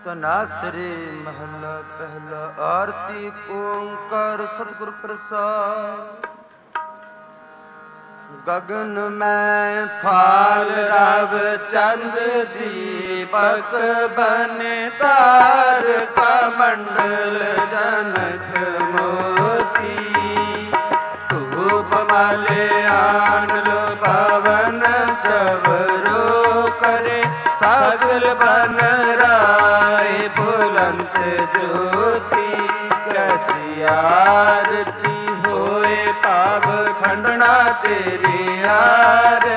ਤਨਾਸਰੇ ਮਹਲਾ ਪਹਿਲਾ। ਆਰਤੀ ਓੰਕਾਰ ਸਤਿਗੁਰ ਪ੍ਰਸਾਦ। ਗਗਨ ਮੈਂ ਥਾਲ ਰਵ ਚੰਦ ਦੀਪਕ ਬਨੇ ਤਾਰਕਾ ਮੰਡਲ ਜਨਕ ਮੋਤੀ। ਧੂਪ ਮਲਿਆਨ ਲੋ ਪਵਨ ਚਵਰੋ ਕਰੇ ਸਗਲ ਬਨ ਰਾਏ ਬੁਲੰਦ ਜੋਤੀ। ਕੈਸੀ ਆਰਤੀ ਹੋਏ ਭਾਵ ਖੰਡਣਾ ਤੇਰੀ ਆਰ।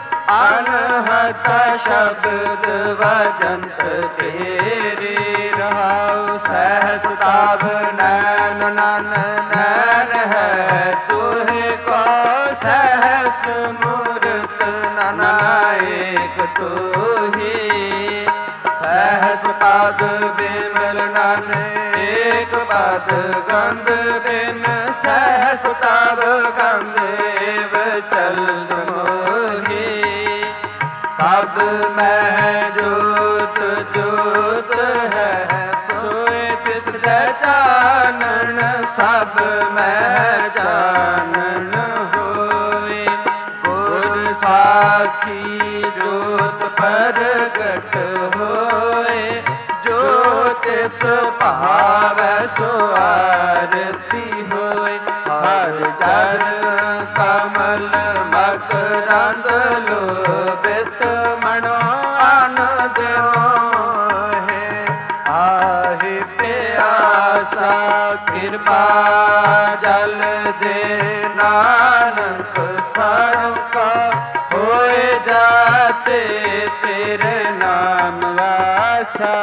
ਅਨਹਤ ਸ਼ਬਦ ਵਜੰਤ ਤੇਰੇ ਰਹਾਉ। ਸਹਸ ਤਾਵ ਨੈਨ ਨਨ ਨੈਨ ਹੈ ਤੁਹੇ ਕੋ। ਸਹਸ ਮੂਰਤ ਨਨਾਇਕ ਤੁਹੀ। ਸਹਸ ਪਦ ਬਿਮਲ ਨਨ ਏਕ ਪਦ ਗੰਧ ਬਿਨ। ਸਹਸ ਤਵ ਗੰਧ ਏਵ ਚਲਤ ਮੋਹੀ। ਸਭ ਮਹਿ ਜੋਤ ਜੋਤ ਹੈ ਸੋਇ ਤਿਸੈ ਜਾਣਨ। ਸਭ ਮਹਿ ਜਾਣਨ ਹੋਏ ਗੁਰ ਸਾਖੀ ਜੋਤ ਪ੍ਰਗਟ ਹੋਏ। ਜੋ ਤਿਸ ਭਾਵੈ ਸੋ ਆਰਤੀ ਹੋਏ। ਹਰ ਚਰਨ ਕਮਲ ਮਕਰੰਦ ਲੋਭਿਤ ਮਨੋ ਆਨੰਦ ਮੋਹਿ। ਆਹਿ ਪਿਆਸਾ ਕਿਰਪਾ ਜਲ ਦੇ ਨਾਨਕ ਸਰਬ ਕਾ। ਹੋਏ ਜਾਤੇ ਤੇਰੇ ਨਾਮ ਵਾਸਾ।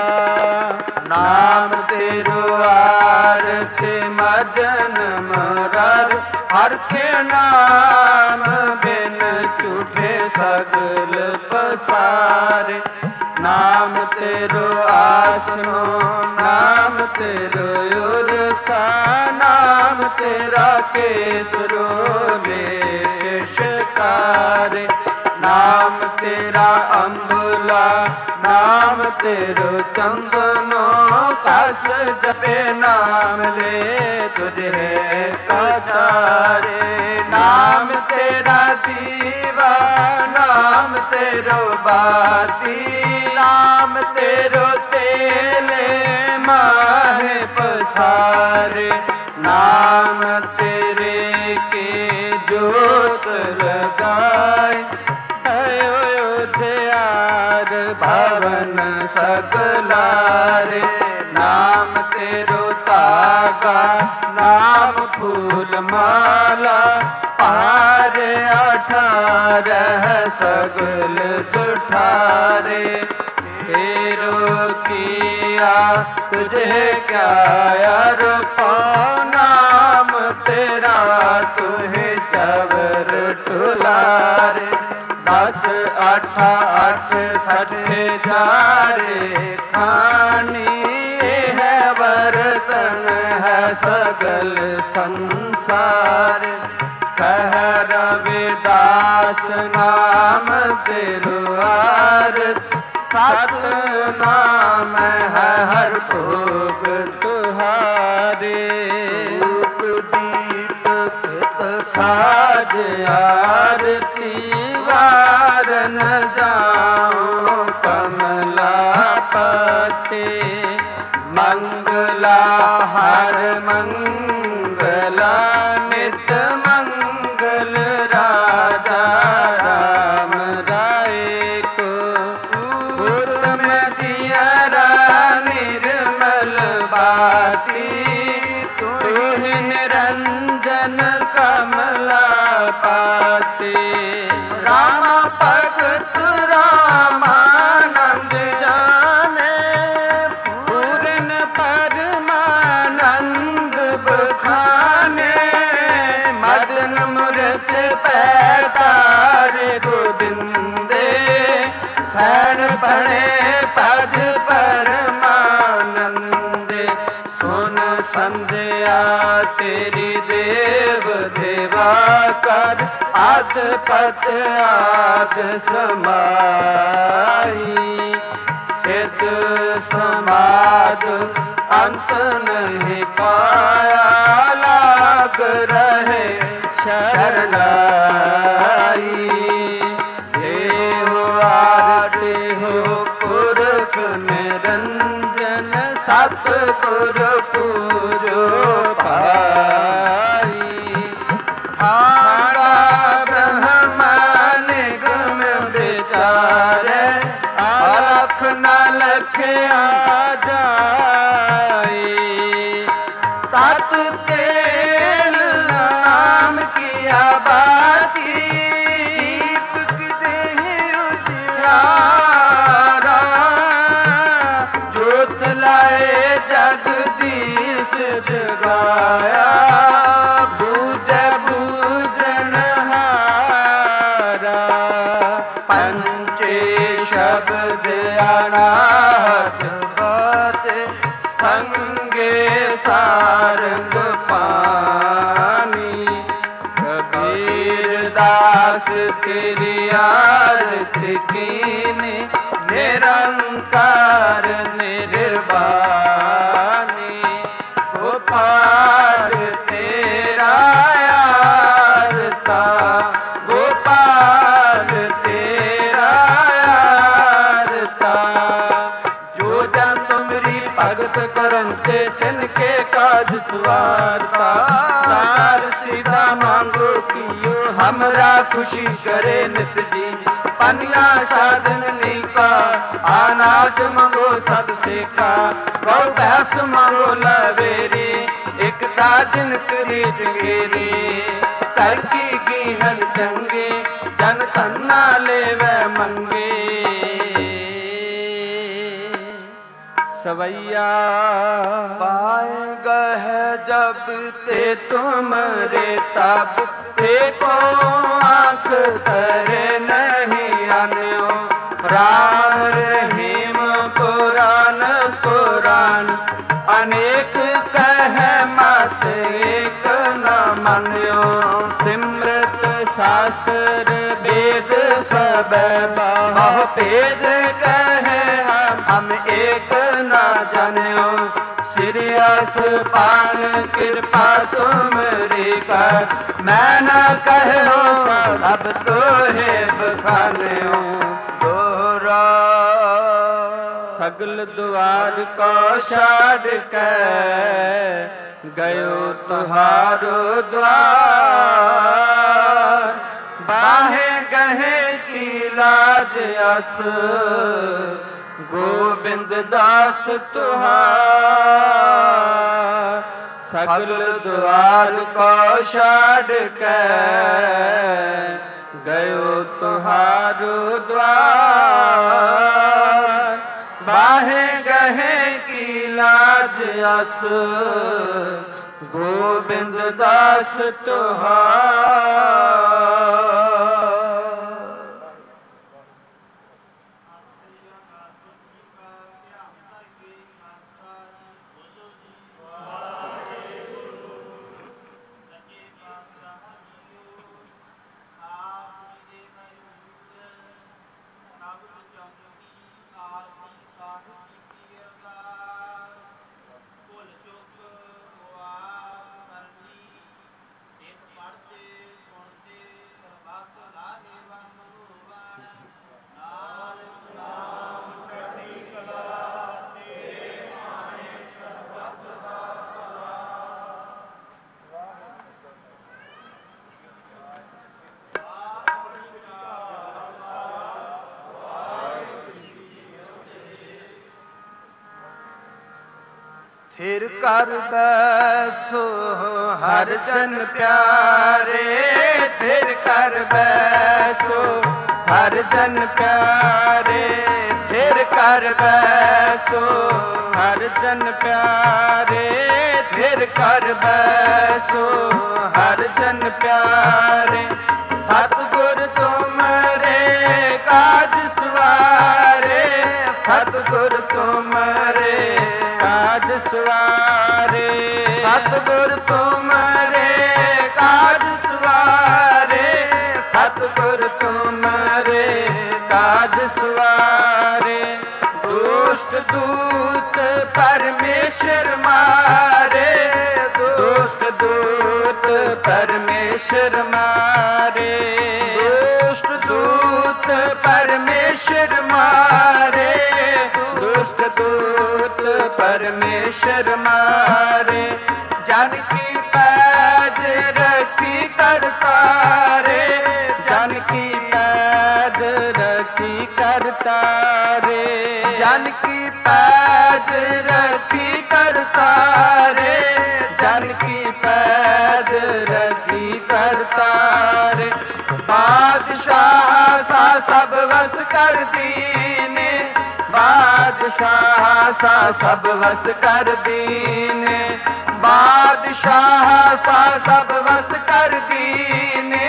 ਨਾਮ ਤੇਰੋ ਆਰਤ ਮਜਨ ਮਰਰ। ਹਰ ਕੇ ਨਾਮ ਬਿਨ ਝੂਠੇ ਸਗਲ ਪਸਾਰੇ। ਨਾਮ ਤੇਰੋ ਆਸਨੋ ਨਾਮ ਤੇਰੋ ਉਰਸਾ। ਨਾਮ ਤੇਰਾ ਕੇਸਰੋ ਲੈ ਸ਼ਿਕਾਰੇ। ਨਾਮ ਤੇਰਾ ਅੰਬੁਲਾ ਨਾਮ ਤੇਰੋ ਚੰਦਨੋ। ਕਸ ਜਪੇ ਨਾਮ ਲੈ ਤੁਝੇ ਕਚਾਰੇ। ਨਾਮ ਤੇਰਾ ਦੀਵਾ ਨਾਮ ਤੇਰੋ ਬਾਤੀ। ਨਾਮ ਤੇਰੋ ਤੇਲੇ ਮਾਹੇ ਪਸਾਰੇ। ਨਾਮ ਤੇਰੇ ਕੇ ਜੋਤ ਲਗਾਏ। ਅਯੋਧਿਆਰ ਭਵਨ ਸਗਲਾਰੇ। ਨਾਮ ਤੇਰੋ ਧਾਗਾ ਨਾਮ ਫੂਲ ਮਾਲਾ। ਪਾਰ 18 ਸਗਲ ਜੁਠਾਰੇ। ਤੇਰੋ ਕੀਆ ਤੁਝੇ ਕਿਆ ਅਰਪਾ। ਨਾਮ ਤੇਰਾ ਤੁਹੇ ਚਵਰ ਟੁਲਾਰੇ। 10 8 8 60 ਜਾਰੇ ਖਾਨੀ। ਇਹ ਵਰਤਨ ਹੈ ਸਗਲ ਸੰਸਾਰ। ਕਹਿ ਰਵਿਦਾਸ ਨਾਮ ਤੇਰੋ ਆਰਤ। ਸਤ ਨਾਮ ਹੈ ਹਰ ਭੋਗ ਤੁਹਾਰੇ। ਰੂਪ ਦੀਪਕ ਸਾਜ ਆਰਤੀ। ਵਾਰਨ ਜਾਉ ਕਮਲਾ ਪਤੇ। ਮੰਗਲਾ ਹਰ ਮੰਗਲਾ ਨਿਤ ਮੰਗਲ। ਰਾਜਾ ਰਾਮ ਰਾਏ ਕੋ। ਗੁਰਮਤਿ ਨਿਰਮਲ ਬਾਤੀ। ਤੁਹਿ ਨਿਰੰਜਨ ਕਮਲਾ ਪਾਤੇ। ਰਾਮ ਭਗਤ ਰਾਮਾਨੰਦ ਜਾਨੇ। ਪੂਰਨ ਪਰਮਾਨੰਦ ਬਖਾਨੇ। ਮਦਨ ਮੁਰਤ ਪੈਤਾਰੇ ਗੋਬਿੰਦੇ। ਸੈਣ ਬਣੇ ਪਦ ਪਰਮਾਨੰਦੇ। ਸੁਨ ਸੰਧਿਆ ਤੇਰੀ ਦੇਵ ਦੇਵਾ ਕਰ। ਆਦ ਪਤ ਆਦ ਸਮਾਈ। सिद्ध समाध अंत नहीं पाया, लाग रहे शरणाई। देहो आरती हो पुरख निरंजन, सतगुर पूजो पाई। ठाड़ा ब्रह्म निगम विचारे, अलख न लखिया जाई। तत तेल नाम किया बाती, दीपक देह उजियारा। जोत लाए जगदीश जगाया, बूझे बूझनहारा। पंचे शब्द अनाहत बाते, संगे सारंग पानी। कबीर दास तेरी आरती कीनी, निरंकार निर्वाणी। गोपाल तेरा आरता, गोपाल तेरा आरता। जो जन तुमरी भगत करते, तिनके काज सवारता। दार सीधा मांगो कियो, हमरा खुशी करे नित जी। पनिया साधन नीका, अनाज मंगो सत सेका। गौ भैंस मंगो लवेरी, एकता दिन करी जगेरी। कर की गीहन चंगे, जन धन्ना लेवे मंगे। सवैया पाएगा है जब ते तुमरे, तब ते को आँख तरे नहीं आन्यो। राम रहीम पुराण पुराण, अनेक कहे मत एक न मान्यो। सिमरत शास्त्र वेद सब बहु भेद कहे, हम एक न जान्यो। सिरियस पान कृपा तुमरी कर, मैं न कहो सब तोहे बखान्यो। दोहरा सगल द्वार को छाड़ के, गयो तुहारो द्वार। बाहे गहे की लाज अस, गोविंद दास तुहार। सगल द्वार को छाड़ के, गयो तुहारो द्वार। बाहे गहे की लाज अस, गोविंद दास तुहार। थिर कर बैसो हर जन प्यारे, थिर कर बैसो हर जन प्यारे। थिर कर बैसो हर जन प्यारे, थिर कर बैसो हर जन प्यारे। सतगुर तुमरे काज सवारे, सतगुर तुमरे काज सवारे। सतगुर तुमरे काज सवारे, सतगुर तुमरे काज सवारे। दूर दुष्ट दूत परमेश्वर मारे, दुष्ट दूत परमेश्वर मारे, दुष्ट दूत परमेश्वर मारे, दुष्ट दूत परमेश्वर मारे। जानकी पैज रखी करतारे, जानकी पैज रखी करतारे, जानकी पैज रखी करतारे, जानकी पैज रखी करतारे। बादशाह सा सब वस कर दीने, बादशाह सा सब वस कर दीने, बादशाह सा सब वस कर दीने,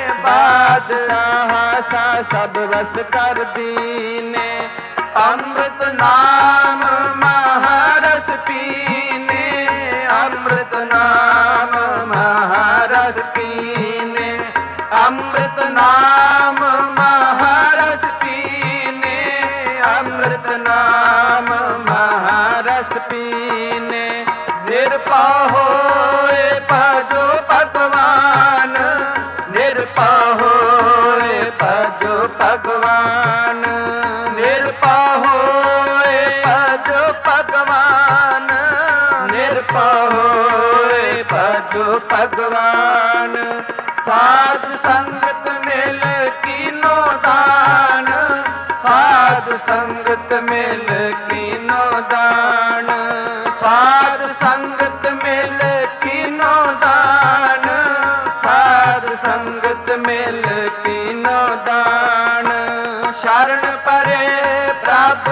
बादशाह सा सब वस कर दीने। अमृत नाम महारस पीने, अमृत नाम महारस पीने, अमृत नाम महारस पीने, अमृत नाम महारस पीने। निरपा होए भजो भगवान, निरपा होए भजो भगवान, निरपा होए भजो भगवान, निरपा होए भजो भगवान। साध संगत मिल कीनो दान, साध संगत मिल कीनो दान, साध संगत मिल कीनो दान, साध संगत मिल कीनो दान। शरण परे प्रभ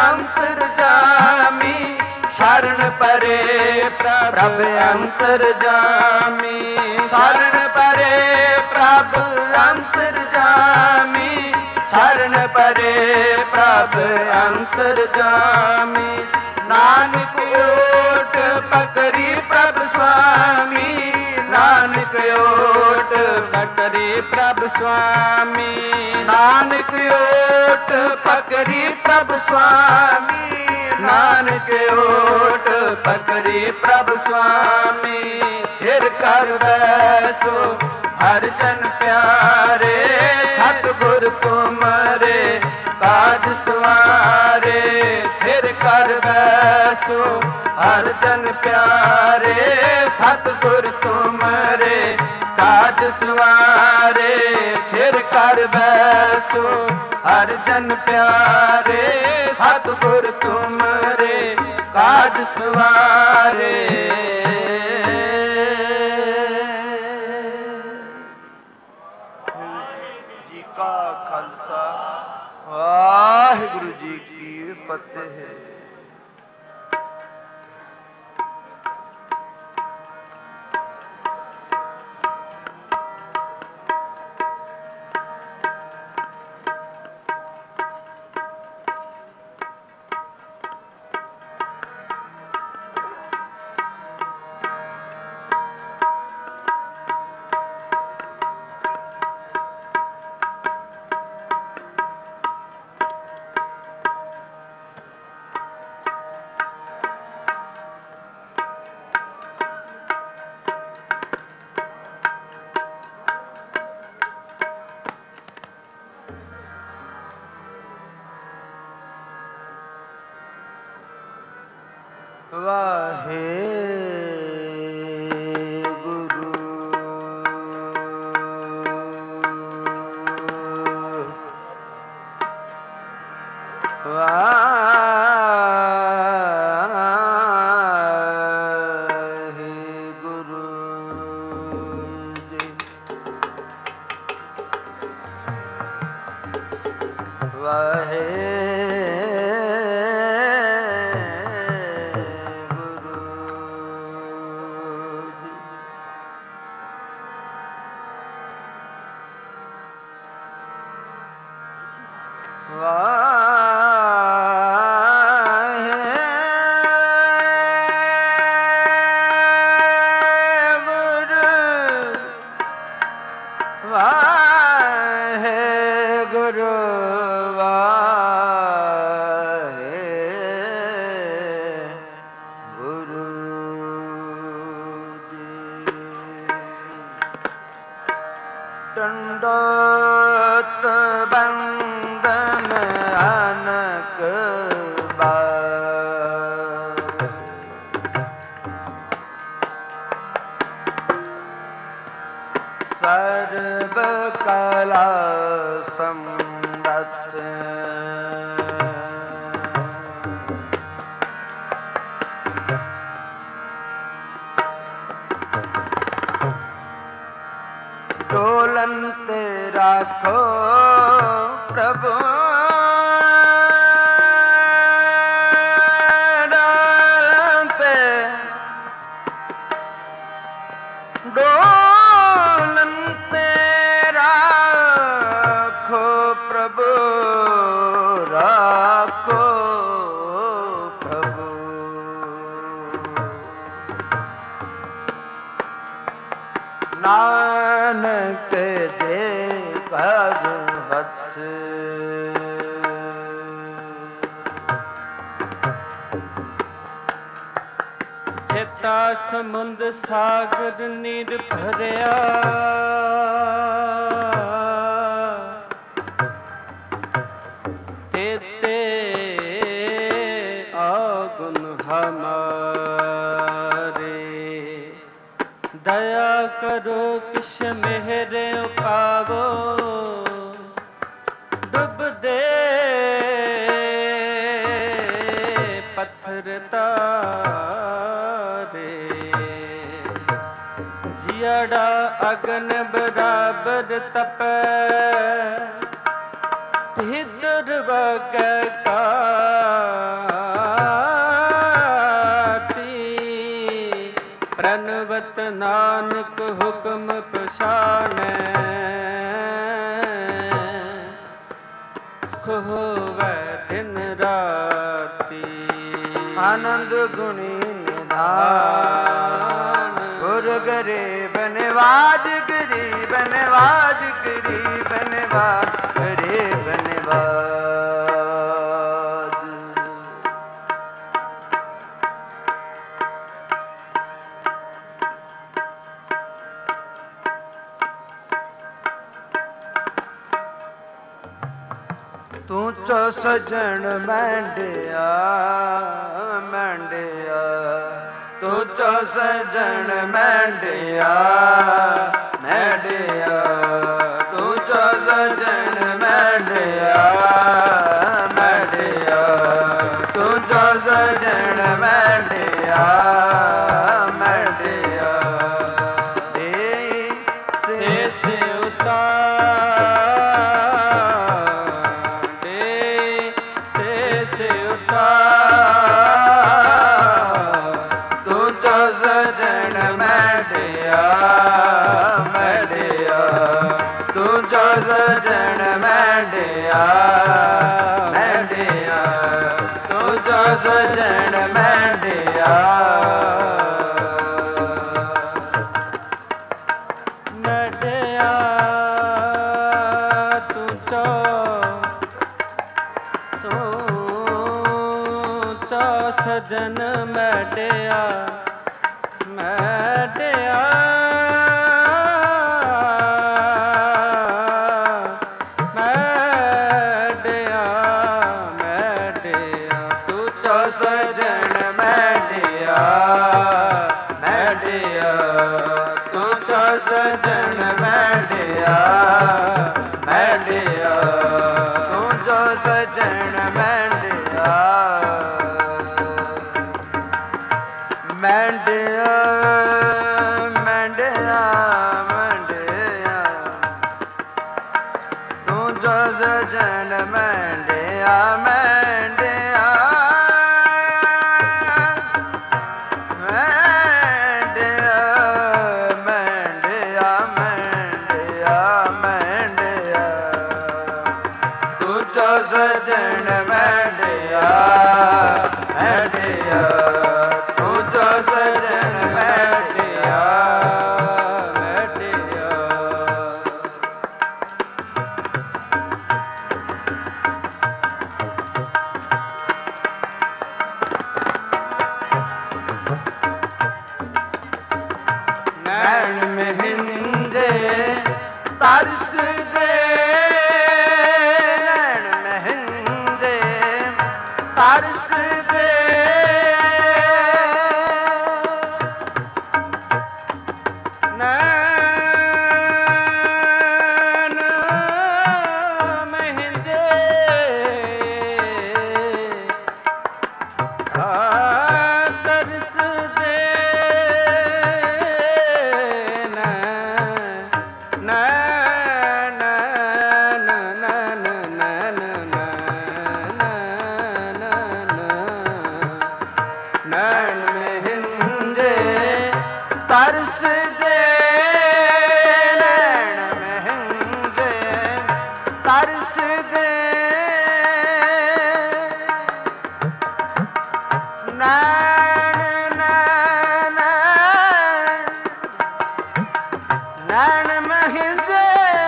अंतरजामी, शरण परे प्रभ अंतरजामी, शरण परे प्रभ अंतरजामी, शरण परे प्रभ अंतरजामी। नानक ओट पकड़ी प्रभ स्वामी, नानक ओट पकड़ी प्रभ स्वामी, नानक ओट पकड़ी प्रभ स्वामी, नानक ओट पकड़ी प्रभ स्वामी। फिर कर बैसो हर जन प्यारे, सतगुर तुमरे काज सवारे। फिर कर बैसो हर जन प्यारे, सतगुर तुमरे काज सवारे। फिर कर बैसो हर जन प्यारे, सतगुर तुमरे काज सवारे। जी का खालसा, वाहिगुरु जी की फतेह। वाहे गुरु वाहे गुरु जी। वाहे गुरु राखो प्रभु डालते डोलते राखो प्रभु राखो प्रभु नानक दे कर हथ ਚੇਤਾ ਸਮੁੰਦ ਸਾਗਰ ਨੀਰ ਭਰਿਆ ਤੇਤੇ ਆਗੁਨ ਹਮਾਰੇ ਦਇਆ ਕਰੋ ਕਿਛ ਮਿਹਰ ਉਪਾਵੋ ਡੁੱਬਦੇ ਪੱਥਰ ਤਾਰੇ ਜਿੜਾ ਅਗਨ ਬਰਾਬਰ ਤਪੈ ਭੀਤਰ ਵਗੈ ਕਾਟੀ ਪ੍ਰਨਵਤ ਨਾਨਕ ਹੁਕਮ ਪਛਾਣੈ ਸੋ ਹੋਵੈ ਦਿਨ ਰਾਤੀ आनंद गुणी निधान गुर गरीब निवाज गरीब निवाज गरीब निवाज गरीब निवाज तू चो सजन मैंडिया मैंडिया तू चो सजन मैंडिया मैंडिया तू चो सजन मैंडिया मैंडिया तू चो सजन मैंडिया मैंडिया दे से सजन मैंडिया मैंडिया तू जो सजन मैंडिया मैंडिया तू चो सजन मैंडिया मैंडिया सजन मैंडिया मैंडिया तू चो सजन मैंडिया मैंडिया तू चो सजन मैंडिया मैंडिया मैंडिया मैंडिया तू चो सजन मैंडिया मैंडिया सजन मैंडिया मैंडिया तू जो सजन मैंडिया मैंडिया नैन महिंदे तरस दे तरस दे नैन महिंदे तरस दे नैन ਨੈਣ ਨੈਣ ਨੈਣ ਮਹਿੰਦੇ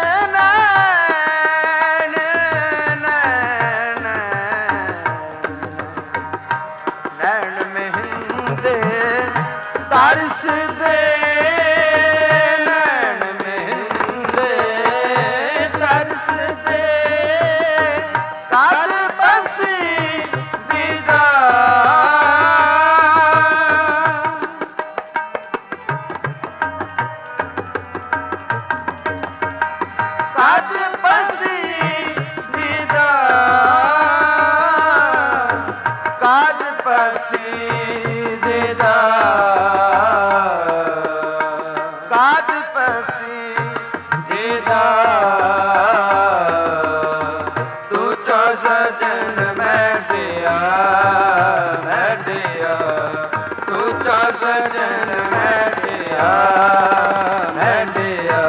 ਨੈਣ ਨੈਣ ਨੈਣ ਮਹਿੰਦੇ ਤਰਸਦੇ ਨੈਣ ਮਹਿੰਦੇ ਤਰਸਦੇ ਕਦ ਪਸੀ ਕਾਜ ਪਸੀ ਦੀਦਾ ਕਾਜ ਪਸੀ ਦੀਦਾ ਕਾਜ ਪਸੀ ਦੀਦਾ ਤੂੰ ਚੋ ਸਜਣ ਬੈਠਿਆ ਬੈਠਿਆ ਤੂੰ ਚੋ ਸਜਣ ਬੈਠਿਆ ਬੈਠਿਆ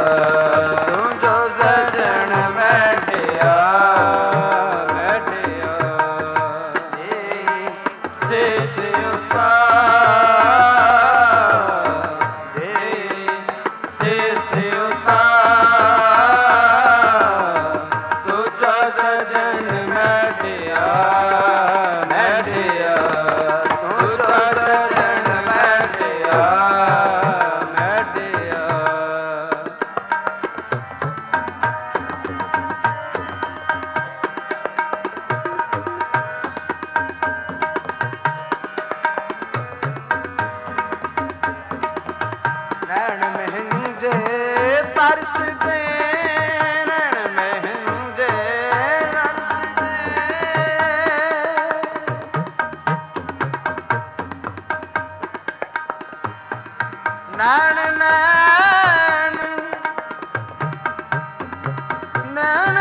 ਨੈਣ ਮਹਿੰਦੇ ਤਰਸਦੇ ਨੈਣ ਮਹਿੰਦੇ ਤਰਸਦੇ ਨੈਣ ਨੈਣ ਨੈਣ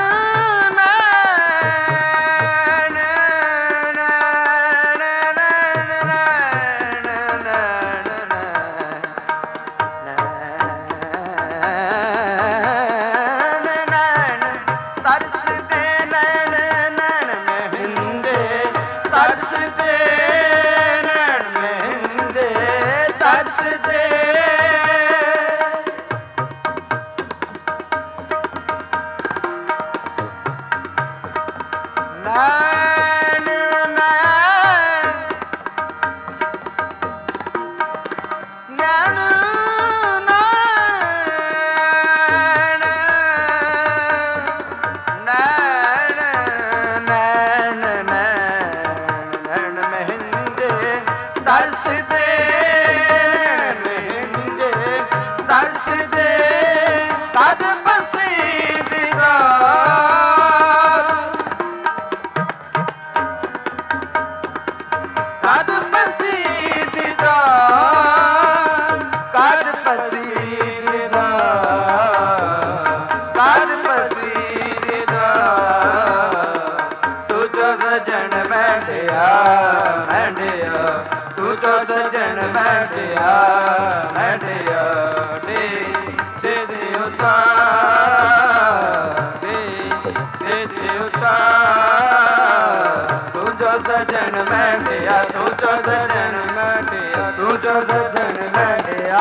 ਸਜਣ ਬੈਠਿਆ ਬੈਠਿਆ ਡੇ ਸੇ ਉਤਾਰ ਡੇ ਸੇ ਉਤਾਰ ਤੂੰ ਜੋ ਸਜਣ ਬੈਠਿਆ ਤੂੰ ਜੋ ਸਜਣ ਬੈਠਿਆ ਤੂੰ ਜੋ ਸਜਣ ਬੈਠਿਆ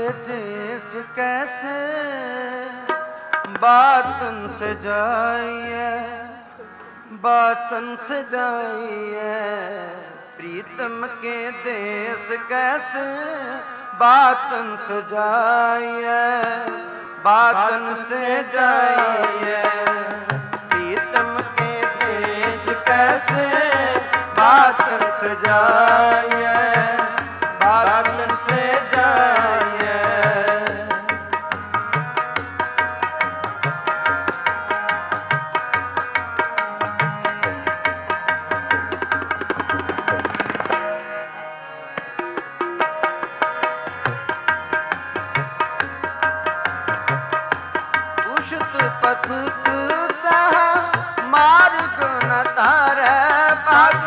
देश कैसे बातन से जाइए, बातन से जाइए। प्रीतम के देश कैसे बातन से जाइए, बातन से जाइए। प्रीतम के देश कैसे बातन से जाइए, बातन से जाइए। उषित पथुत तह मार्ग न तारे पग।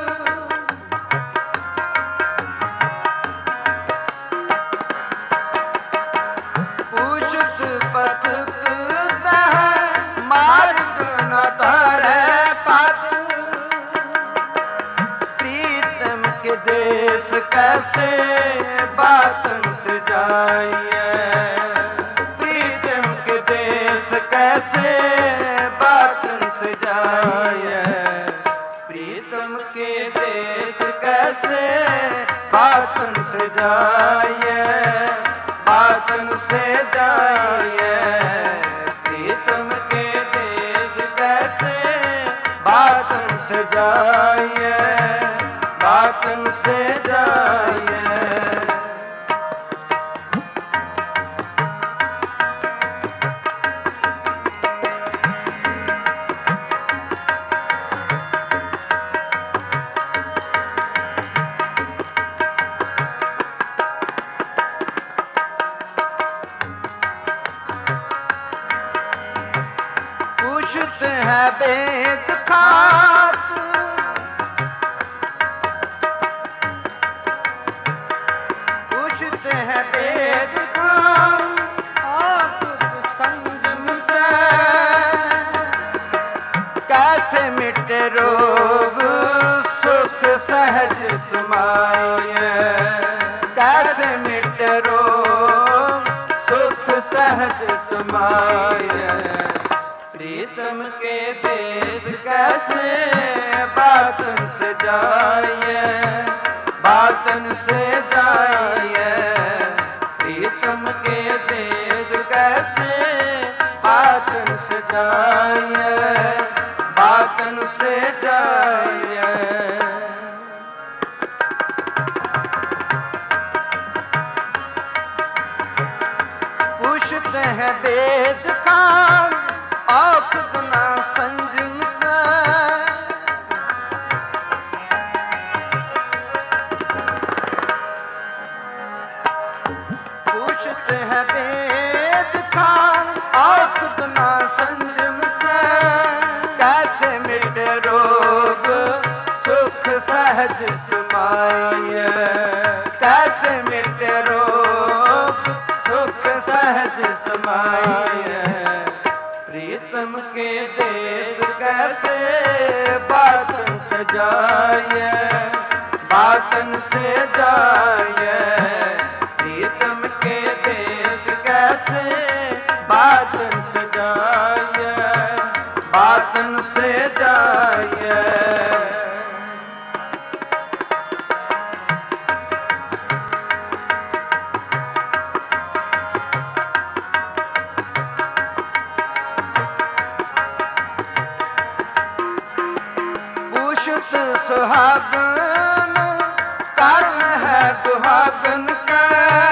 उषित पथुत तह मार्ग न तारे पग। प्रीतम के देश कैसे बातन से जाइए, प्रीतम के देश कैसे बातन से जाइए। प्रीतम के देश कैसे बातन से जाइए, बातन से जाइए। प्रीतम के देश कैसे बातन से जाइए, बातन से जाइए। उषित है वेद खात, उषित है वेद खात। आप संगम से कैसे मिटे रोग, सुख सहज समाये। कैसे मिटे रोग, सुख सहज समाये। प्रीतम के देश कैसे बातन से जाइए, बातन से जाइए। प्रीतम के देश कैसे बातन से जाइए, बातन से जाइए। उषित है वेद खान औखद ना संजम से। उषित है वेद खान औखद ना संजम से। कैसे मिटे रोग, सुख सहज समाये। कैसे मिटे रोग, सुख सहज समाये। प्रीतम के देश कैसे बातन से जाइए, बातन से जाइए। प्रीतम के देश कैसे बातन से जाइए, बातन से जाइए। सुहागन कर्म है दुहागन का।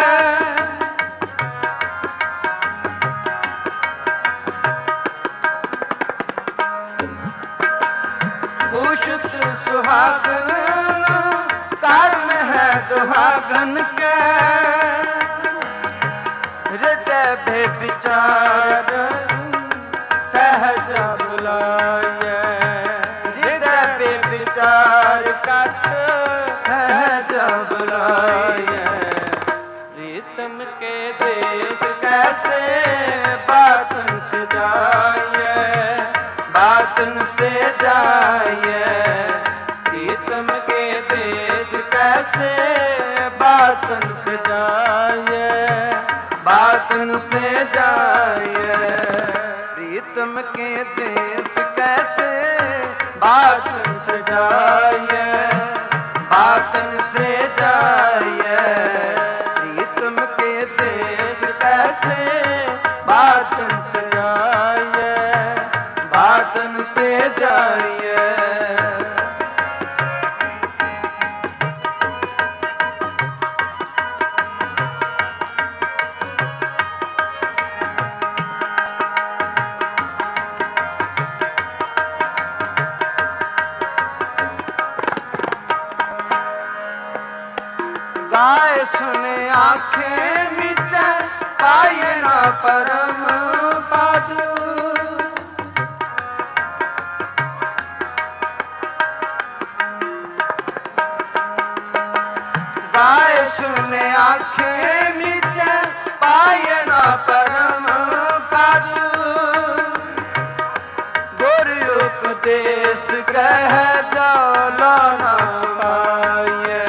उषित सुहागन कर्म है दुहागन का। हृदय भे विचार सहज बुलाए। विचार कट सहज बुलाए। प्रीतम के देश कैसे बातन से जाइए, बातन से जाइए। प्रीतम के देश कैसे बात बातन से जाए, बातन से जाए। प्रीतम के देश कैसे बातन से जाए, बातन से जाए। प्रीतम के देश कैसे बातन से जाए, बातन से जाए। गाय सुने आंखें मिचे पाए ना परम पद। गाय सुने आंखें मिचे पाए ना परम पद। गुर उपदेश कह जालो ना पाए,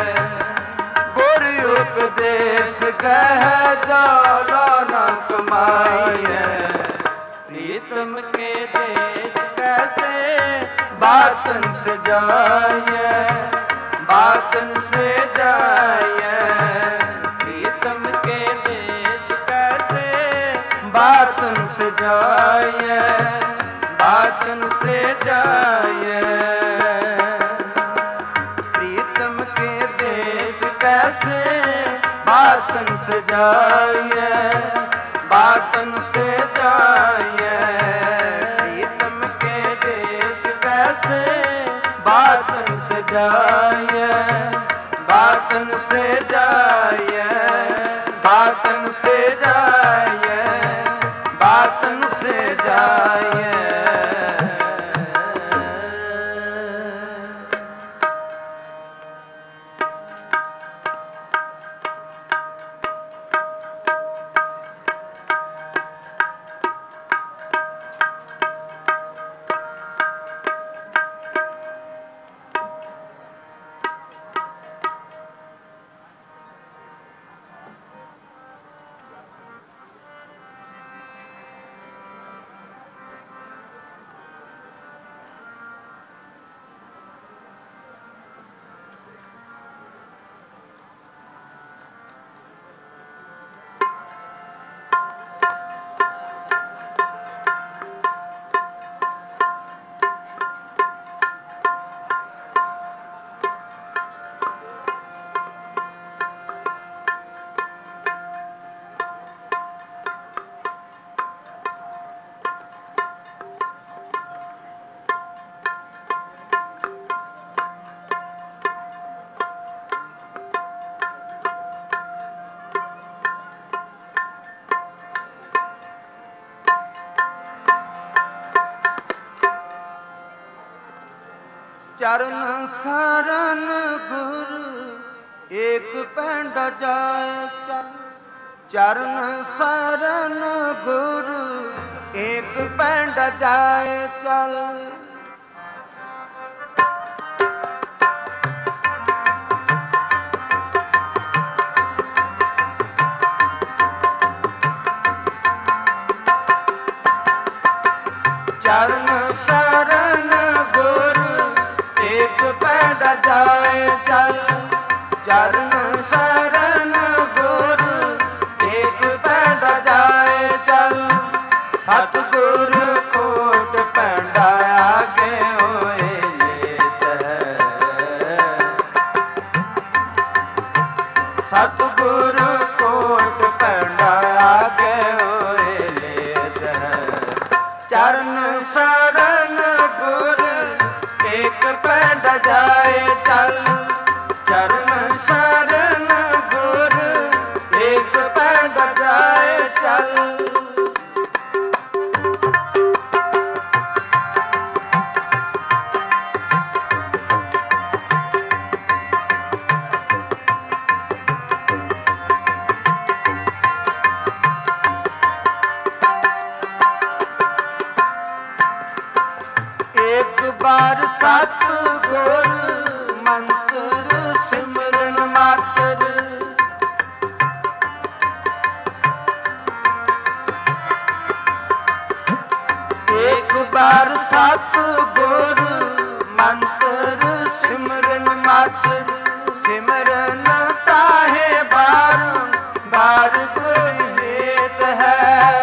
उपदेश कह जालो न कमाइए। प्रीतम के देश कैसे बातन से जाइए, बातन से जाइए। प्रीतम के देश कैसे बातन से जाइए, बातन से जाइए। प्रीतम के देश कैसे बातन से जाइए, बातन से जाइए। प्रीतम के देश कैसे बातन से जाइए, बातन से जाइए। बातन से जाइए, बातन से जाइए। चरण शरण गुरु एक पैंड जाए चल। चरण शरण गुरु एक पैंड जाए चल। चरण शरण गुरु एक पैंड जाए चल। चरण शरण गुरु एक पैंड जाए चल। सतगुरु कोट पैंडा आगे होए लेत है। सतगुरु कोट पैंडा आगे होए लेत है। चरण शरण गुरु एक पैंड जाए चल। चरण शरण गुरु एक पैंड जाए चल। एक बार सतगुरु मंत्र सिमरन मात्र। ਬਾਰ ਸਤਿਗੁਰ ਮੰਤਰ ਸਿਮਰਨ ਮਾਤਰ ਸਿਮਰਨ ਤਾਹੇ ਬਾਰ ਬਾਰ ਗੁਰ ਹੇਤ ਹੈ।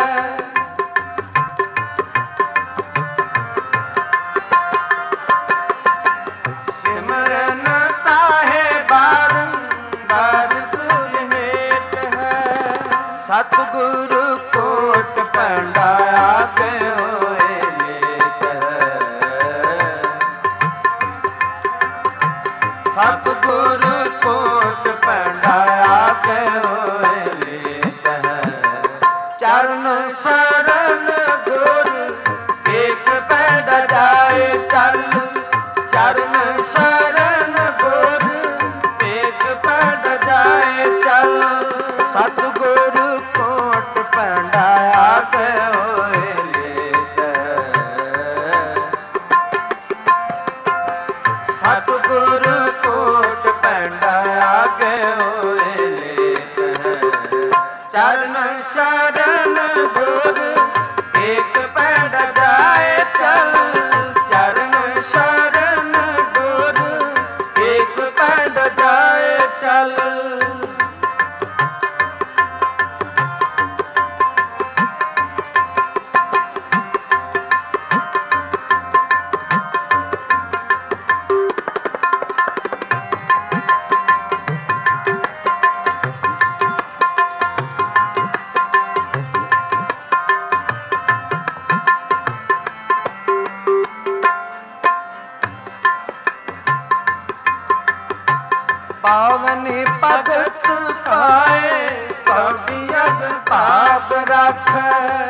ਸਿਮਰਨ ਤਾਹੇ ਬਾਰ ਬਾਰ ਗੁਰ ਹੇਤ ਹੈ। ਸਤਿਗੁਰ ਕੋਟ ਪੰਡਾਇਆ ਕੇ ਹੋਏ ਲੇਤ ਹੈ। ਸਤਿਗੁਰ ਕੋਟ ਪੰਡਾਇਆ ਕੇ ਹੋਏ ਲੇਤ ਹੈ। ਚਰਨ ਸ਼ਰਨ ਗੁਰ ਏਕ ਪੈਂਡ ਜਾਏ ਚੱਲ। ਚਰਨ ਸ਼ਰਨ ਗੁਰ ਏਕ ਪੈਂਡ ਜਾਏ ਚੱਲ। ਸਤਿਗੁਰ ਕੋਟ ਪੰਡਾਇਆ ਕੇ ਹੋਏ ਲੇਤ ਹੈ। ਸਤਿਗੁਰ ਕੋਟ ਪੰਡਾਇਆ ਕੇ ਹੋਏ ਲੇਤ ਹੈ। ਚਰਨ ਸ਼ਰਨ ਗੁਰ ਏਕ ਪੈਂਡ ਜਾਏ ਚੱਲ। ਚਰਨ ਸ਼ਰਨ ਗੁਰ ਏਕ ਪੈਂਡ ਜਾਏ ਚੱਲ। ਪਾਵਨੀ ਭਗਤ ਪਾਏ ਕੌਡੀ ਅਗ ਭਾਗ ਰੱਖੈ।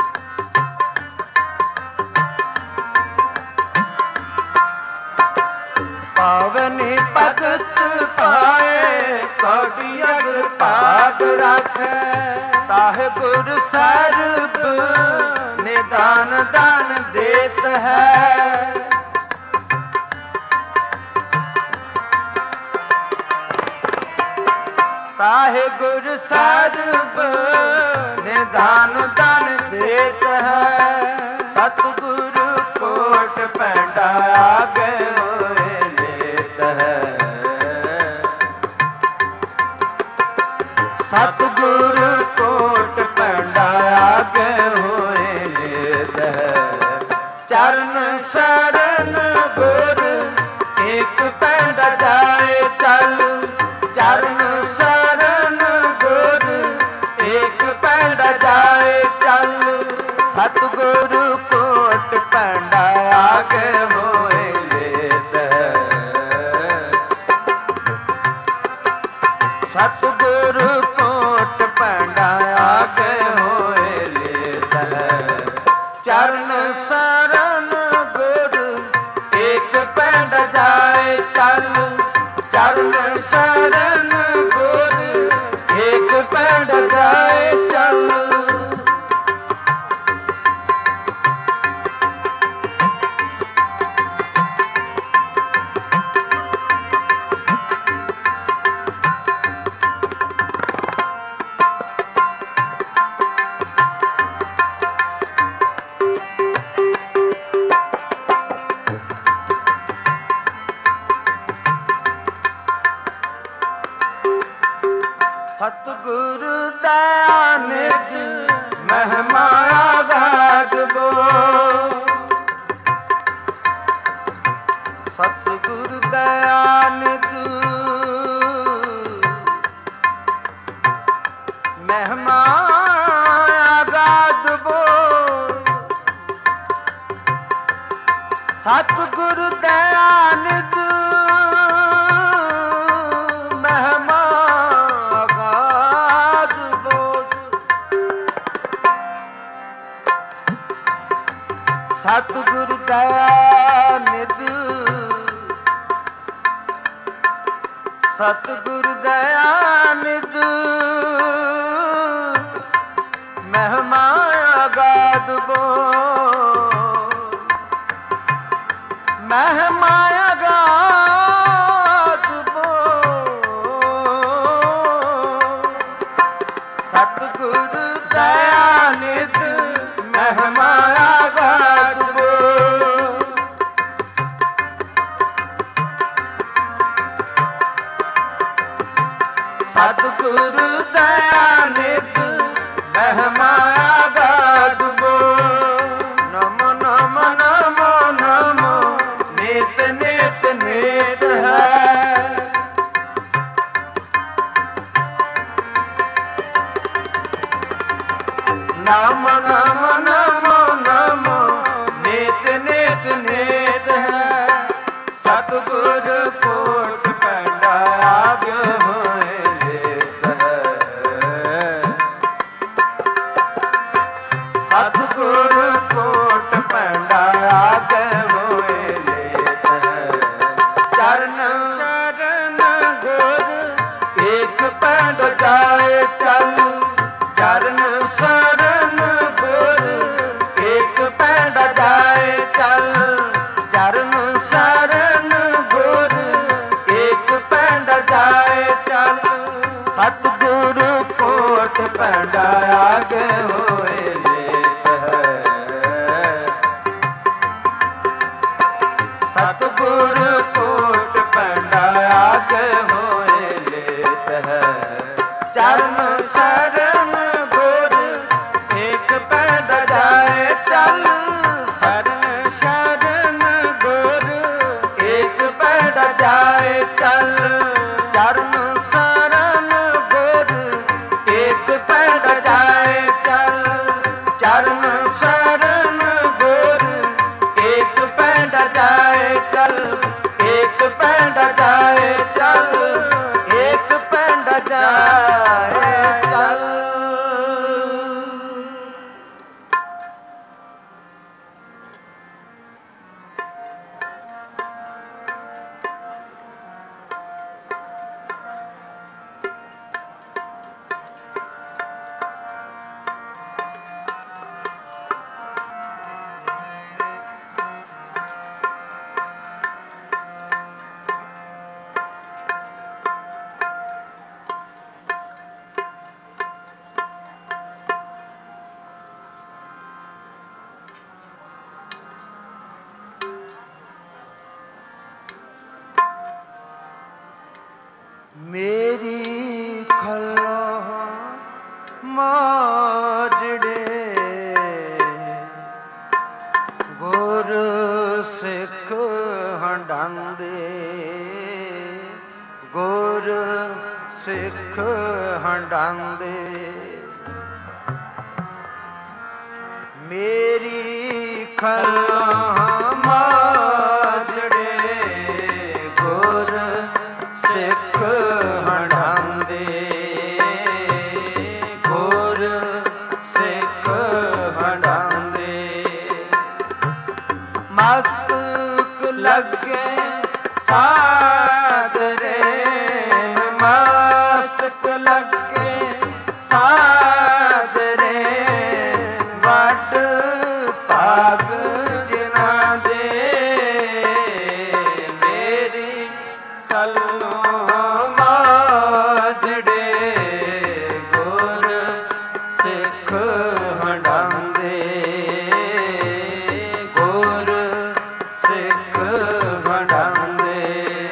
ਪਾਵਨੀ ਭਗਤ ਪਾਏ ਕੌਡੀ ਅਗ ਭਾਗ ਰੱਖੈ। ਤਾਹਿ ਗੁਰ ਸਰਬ ਨਿਦਾਨ ਦਾਨ ਦੇਤ ਹੈ। ਤਾਹਿ ਗੁਰ ਸਰਬ ਨਿਦਾਨ ਦਾਨ ਦੇਤ ਹੈ। ਸਤਿਗੁਰ ਕੋਟ ਪੰਡਾਇਆ ਕੇ ਹੋਏ ਲੇਤ ਹੈ। ਸਤਿਗੁਰ ਕੋਟ ਪੰਡਾਇਆ ਕੇ ਹੋਏ ਲੇਤ ਹੈ। ਚਰਨ ਸ਼ਰਨ ਗੁਰ ਏਕ ਪੈਂਡ ਜਾਏ ਚੱਲ। ਚਰਨ ਸ਼ਰਨ ਗੁਰ ਏਕ ਪੈਂਡ ਜਾਏ ਚੱਲ। ਸਤਿਗੁਰ ਕੋਟ ਪੰਡਾਇਆ ਕੇ ਹੋਏ ਲੇਤ ਹੈ। ਸਤਿਗੁਰ ਕੋਟ ਪੰਡਾਇਆ ਕੇ ਹੋਏ ਲੇਤ ਹੈ। ਚਰਨ ਸ਼ਰਨ ਗੁਰ ਏਕ ਪੈਂਡ ਜਾਏ ਚੱਲ। ਚਰਨ ਸ਼ਰਨ ਗੁਰ ਏਕ ਪੈਂਡ ਜਾਏ ਚੱਲ। ਸਤਿਗੁਰ ਦਇਆ ਨਿਧ ਮਹਿਮਾ ਆਗਾਦ ਬੋ। ਸਤਿਗੁਰ ਦਇਆ ਨਿਧ ਮਹਿਮਾ ਆਗਾਦ ਬੋ। ਸਤਿਗੁਰ ਦਇਆ ਨਿਧ ਮਹਿਮਾ ਸਤਿਗੁਰ ਦਇਆ ਨਿਧ ਸਤਿਗੁਰ ਦਇਆ ਨਿਧ ਮਹਿਮਾ ਆਗਾਦ ਬੋ। ਮਹਿਮਾ ਆਗਾਦ ਬੋ। ਸਤਿਗੁਰ ਦਇਆ ਨਿਧ ਮਹਿਮਾ ਆਗਾਦ ਬੋ। ਨਾਮ ਨਾਮ ਨਾਮੋ ਨਾਮੋ ਨੇਤ ਨੇਤ ਨੇਤ ਹੈ ਸਤਿਗੁਰ ਕੋਟ ਪੈਂਡਾ ਆਗੇ ਹੋਏ ਲੇਤ ਹੈ ਸਤਿਗੁਰ ਕੋਟ ਪੈਂਡਾ ਆਗੇ ਹੋਏ ਲੇਤ ਹੈ ਚਰਨ ਸ਼ਰਨ ਗੁਰ ਏਕ ਪੈਂਡ ਜਾਏ ਚੱਲ ਚਰਨ ਸ਼ਰਨ ਗੁਰ ਏਕ ਪੈਂਡ ਜਾਏ ਚੱਲ ਚਰਨ ਸ਼ਰਨ ਗੁਰ ਏਕ ਪੈਂਡ ਜਾਏ ਚੱਲ ਸਤਿਗੁਰ ਕੋਟ ਪੈਂਡਾ ਆਗੇ ਹੋਏ ਲੇਤ ਹੈ ਸਤਿਗੁਰ ਕੋਟ ਪੈਂਡਾ ਆਗੇ ਹੋਏ ਲੇਤ ਹੈ ਚਰਨ ਸ਼ਰਨ ਗੁਰ ਏਕ ਪੈਂਡ ਜਾਏ ਚੱਲ ਸ਼ਰਨ ਸ਼ਰਨ ਗੁਰ ਏਕ ਪੈਂਡ ਜਾਏ ਚੱਲ ਚਰਨ ਸ਼ਰਨ ਗੁਰ ਏਕ ਪੈਂਡ ਜਾਏ ਚੱਲ ਚਰਨ ਸ਼ਰਨ ਗੁਰ ਏਕ ਪੈਂਡ ਜਾਏ ਚੱਲ ਏਕ ਪੈਂਡ ਜਾਏ ਚੱਲ ਏਕ ਪੈਂਡ ਜਾਏ ਚੱਲ ਮੇਰੀ ਖਲੋ ਮਾਜੜੇ ਗੁਰ ਸਿੱਖ ਹੰਡਾਂਦੇ ਗੁਰ ਸਿੱਖ ਹੰਡਾਂਦੇ ਮੇਰੀ ਖਲੋ ਮਾਜੜੇ ਗੁਰ ਸਿੱਖ ਹੰਡਾਂਦੇ ਗੁਰ ਸਿੱਖ ਹੰਡਾਂਦੇ ਮਸਤਕ ਲੱਗੇ ਸਾਗਰੇ ਮਸਤਕ ਲੱਗੇ ਸਾਗਰੇ ਵੱਡ ਭਾਗ ਜਿਨ੍ਹਾਂ ਦੇ ਮੇਰੀ ਕਲੋ ਮਾਜੜੇ ਗੁਰ ਸਿੱਖ ਹੰਡਾਂਦੇ ਗੁਰ ਸਿੱਖ ਹੰਡਾਂਦੇ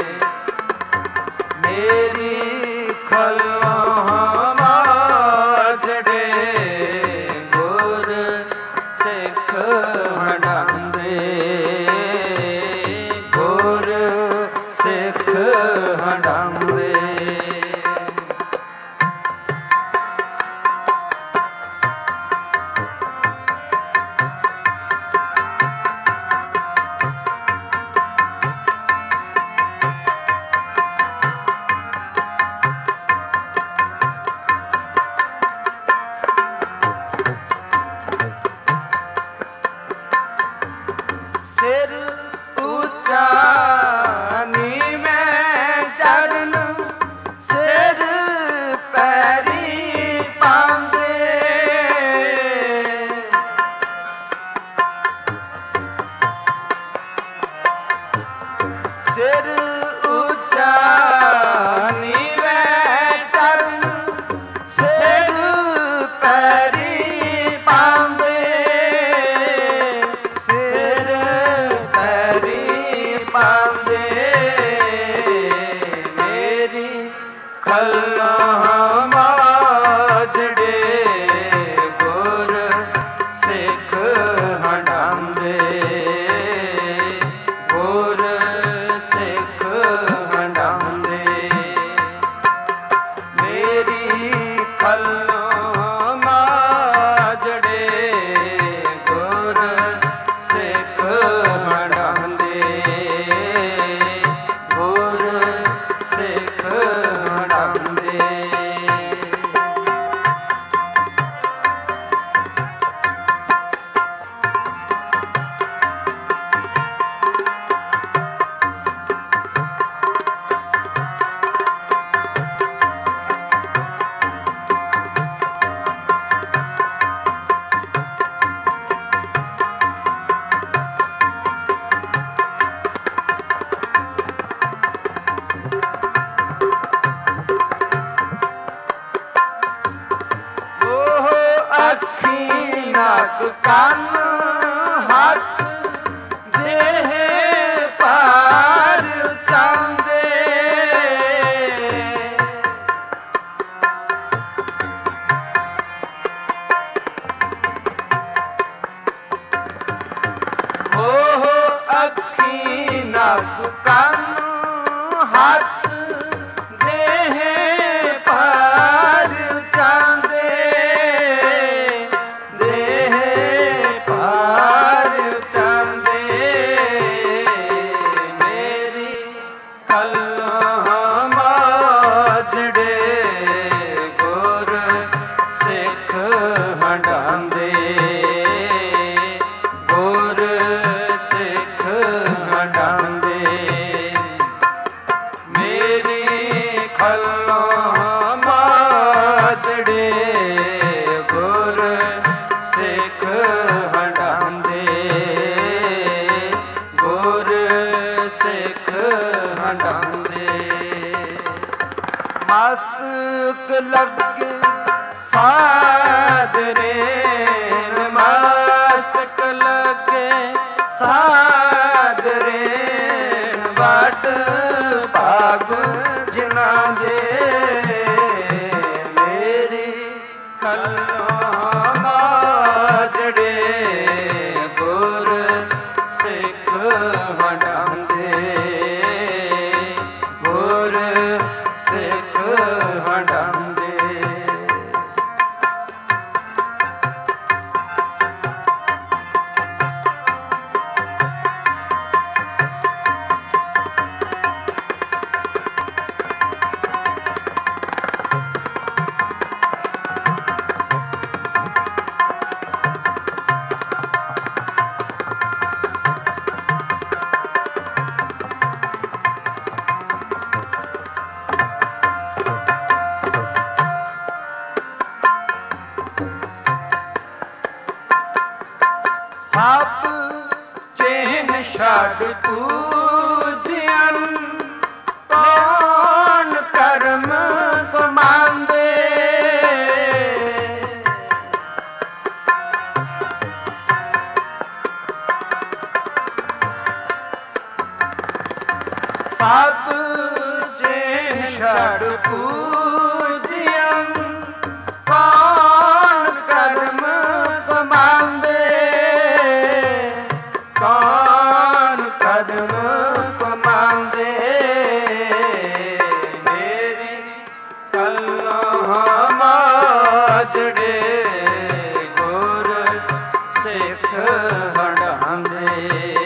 ਅੱਖੀ ਨੱਕ ਕੰਨ ਹੱਥ ਦੇਹ ਪਾਰ ਚਾਹੁੰਦੇ ਉਹ ਅੱਖੀ ਨੱਕ ਕੰਨ ਹੱਥ ਦੇਹ ਪਾਰ ਚਾਹੁੰਦੇ ਦੇਹ ਪਾਰ ਚਾਹੁੰਦੇ ਮੇਰੀ ਕਲਮ ਮਾਜੜੇ ਗੁਰ ਸਿੱਖ ਹੰਡਾਂਦੇ ਗੁਰ ਸਿੱਖ ਹੰਡਾਂਦੇ ਮੇਰੀ ਖੱਲੋਂ ਮਾਜੜੇ ਗੁਰ ਸਿੱਖ ਹੰਡਾਂਦੇ ਗੁਰ ਸਿੱਖ ਹੰਡਾਂਦੇ ਮਸਤਕ ਲੱਗੇ ਸਾਦਰੇ ਮਸਤਕ ਲੱਗੇ ਸਾਦਰੇ ਵੱਡ ਭਾਗ ਜਿਨ੍ਹਾਂ ਦੇ ਮੇਰੀ ਕਲਮ ਮਾਜੜੇ ਗੁਰ ਸਿੱਖ ਹੰਡਾਂਦੇ ਗੁਰ ਸਿੱਖ ਹੰਡਾਂਦੇ ਸਭ ਚਿਹਨ ਛੱਡ ਪੂਜਿਅਨ ਕੌਣ ਕਰਮ ਕਮਾਂਦੇ ਸਭ ਚਿਹਨ ਛੱਡ ਪੂਜਿਅਨ ਕੌਣ ਕਰਮ ਕਮਾਂਦੇ ਕੌਣ ਕਰਮ ਕਮਾਂਦੇ ਮੇਰੀ ਕਲਮ ਮਾਜੜੇ ਗੁਰ ਸਿੱਖ ਹੰਡਾਂਦੇ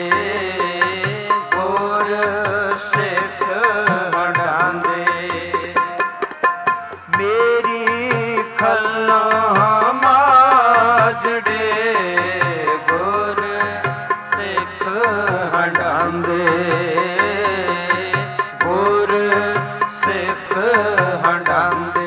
ਗੁਰ ਸਿੱਖ ਹੰਡਾਂਦੇ ਮੇਰੀ ਕਲਮ ਮਾਜੜੇ ਗੁਰ ਸਿੱਖ ਹੰਡਾਂਦੇ ਗੁਰ ਸਿੱਖ ਹੰਡਾਂਦੇ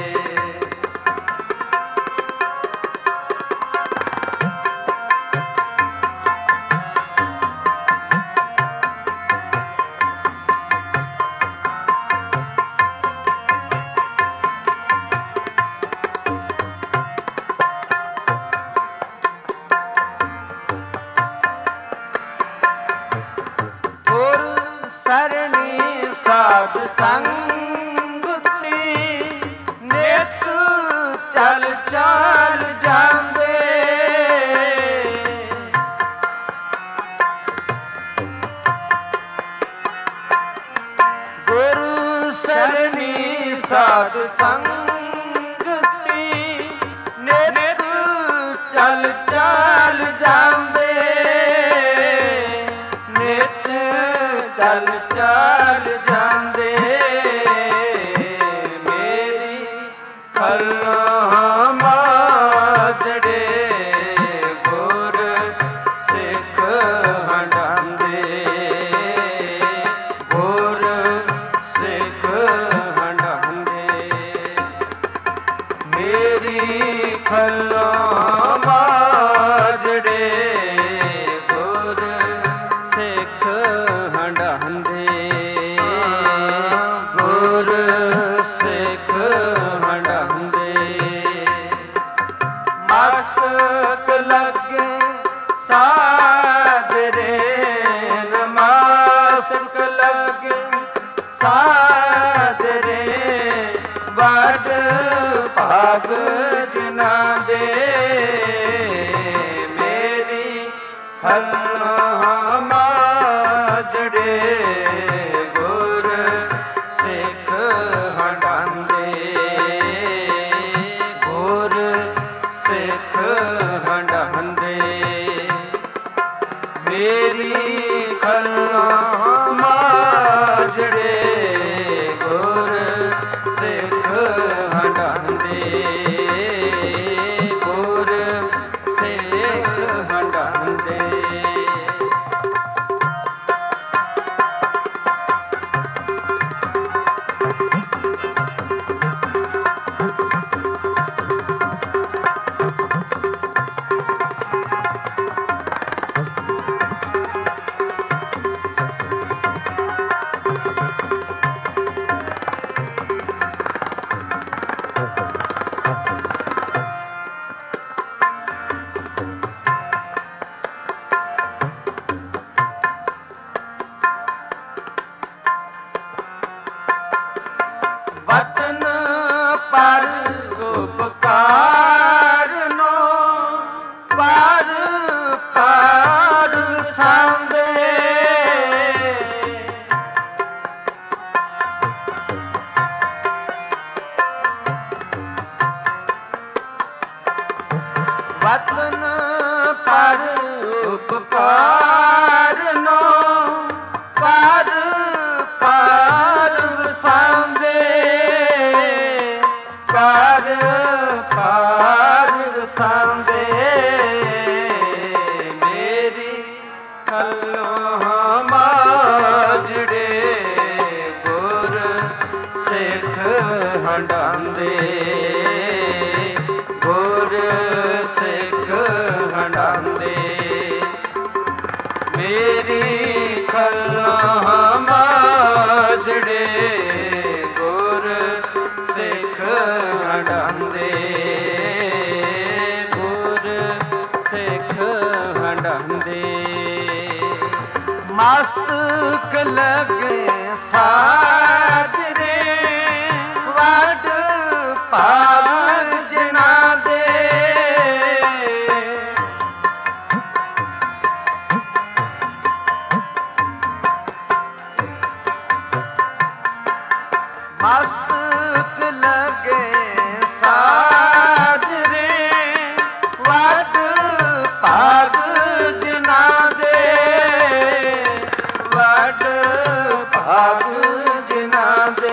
ਸਰਣੀ ਸਾਧ ਸੰਗਤੀ ਨਿਤ ਚਲ ਚਲ ਜਾਂਦੇ ਗੁਰੂ ਸਰਣੀ ਸਾਧ ਸੰਗਤੀ ਨਿਤ ਚਲ ਚਲ ਜਾਂਦੇ ਨਿਤ ਚਲ ਚਲ ਜਾਂਦੇ ਮੇਰੀ ਕਲਮ ਮਾਜੜੇ ਗੁਰ ਸਿੱਖ ਹੰਡਾਂਦੇ ਗੁਰ ਸਿੱਖ ਹੰਡਾਂਦੇ ਮੇਰੀ ਕਲਮ ਮਾਜੜੇ ਗੁਰ ਸਿੱਖ ਹੰਡਾਂਦੇ ਹੰਡਾਂਦੇ ਮੇਰੀ ਖੱਲਾਂ ਮਾਜੜੇ ਗੁਰ ਸਿੱਖ ਹੰਡਾਂਦੇ ਗੁਰ ਸਿੱਖ ਹੰਡਾਂਦੇ ਮੇਰੀ ਖੱਲਾਂ ਮਾਜੜੇ ਗੁਰ ਸਿੱਖ ਹੰਡਾਂਦੇ ਗੁਰ ਸਿੱਖ ਹੰਡਾਂਦੇ ਵਤਨ ਪਰ ਉਪਕਾਰਨੋ ਪਰ ਪਰ ਵਸਾਂਦੇ ਵਤਨ ਪਰ ਉਪਕਾਰਨੋ ਪਰ ਪਰ ਵਸਾਂਦੇ ਪਰ ਪਰ ਵਸਾਂਦੇ ਮੇਰੀ ਖੱਲਾਂ ਮਾਜੜੇ ਗੁਰ ਸਿੱਖ ਹੰਡਾਂਦੇ ਗੁਰ ਸਿੱਖ ਹੰਡਾਂਦੇ ਮੇਰੀ ਖੱਲਾਂ ਮਾਜੜੇ ਗੁਰ ਸਿੱਖ ਹੰਡਾਂਦੇ ਗੁਰ ਸਿੱਖ ਹੰਡਾਂਦੇ ਮਸਤਕ ਲਗੇ ਸਾਜਰੇ ਵੱਡ ਭਾਗ ਜਿਨ੍ਹਾਂ ਦੇ ਮਸਤਕ ਲਗੇ ਸਾਜਰੇ ਵੱਡ ਭਾਗ ਜਿਨ੍ਹਾਂ ਦੇ ਵੱਡ ਭਾਗ ਜਿਨ੍ਹਾਂ ਦੇ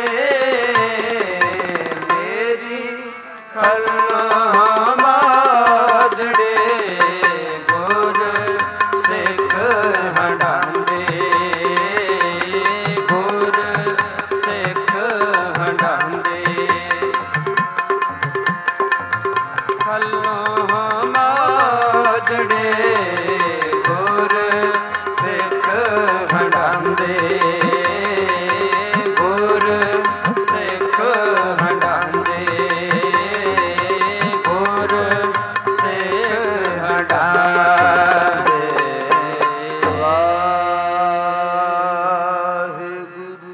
ਮੇਰੀ ਖੱਲਾਂ ਮਾਜੜੇ ਗੁਰ ਸਿੱਖ ਹੰਡਾਂਦੇ ਗੁਰ ਸਿੱਖ ਹੰਡਾਂਦੇ ਖੱਲਾਂ ਮਾਜੜੇ ਗੁਰ ਸਿੱਖ ਹੰਡਾਂਦੇ ਗੁਰ ਸਿੱਖ ਹੰਡਾਂਦੇ ਗੁਰ ਸਿੱਖ ਹੰਡਾਂਦੇ ਵਾਹਿਗੁਰੂ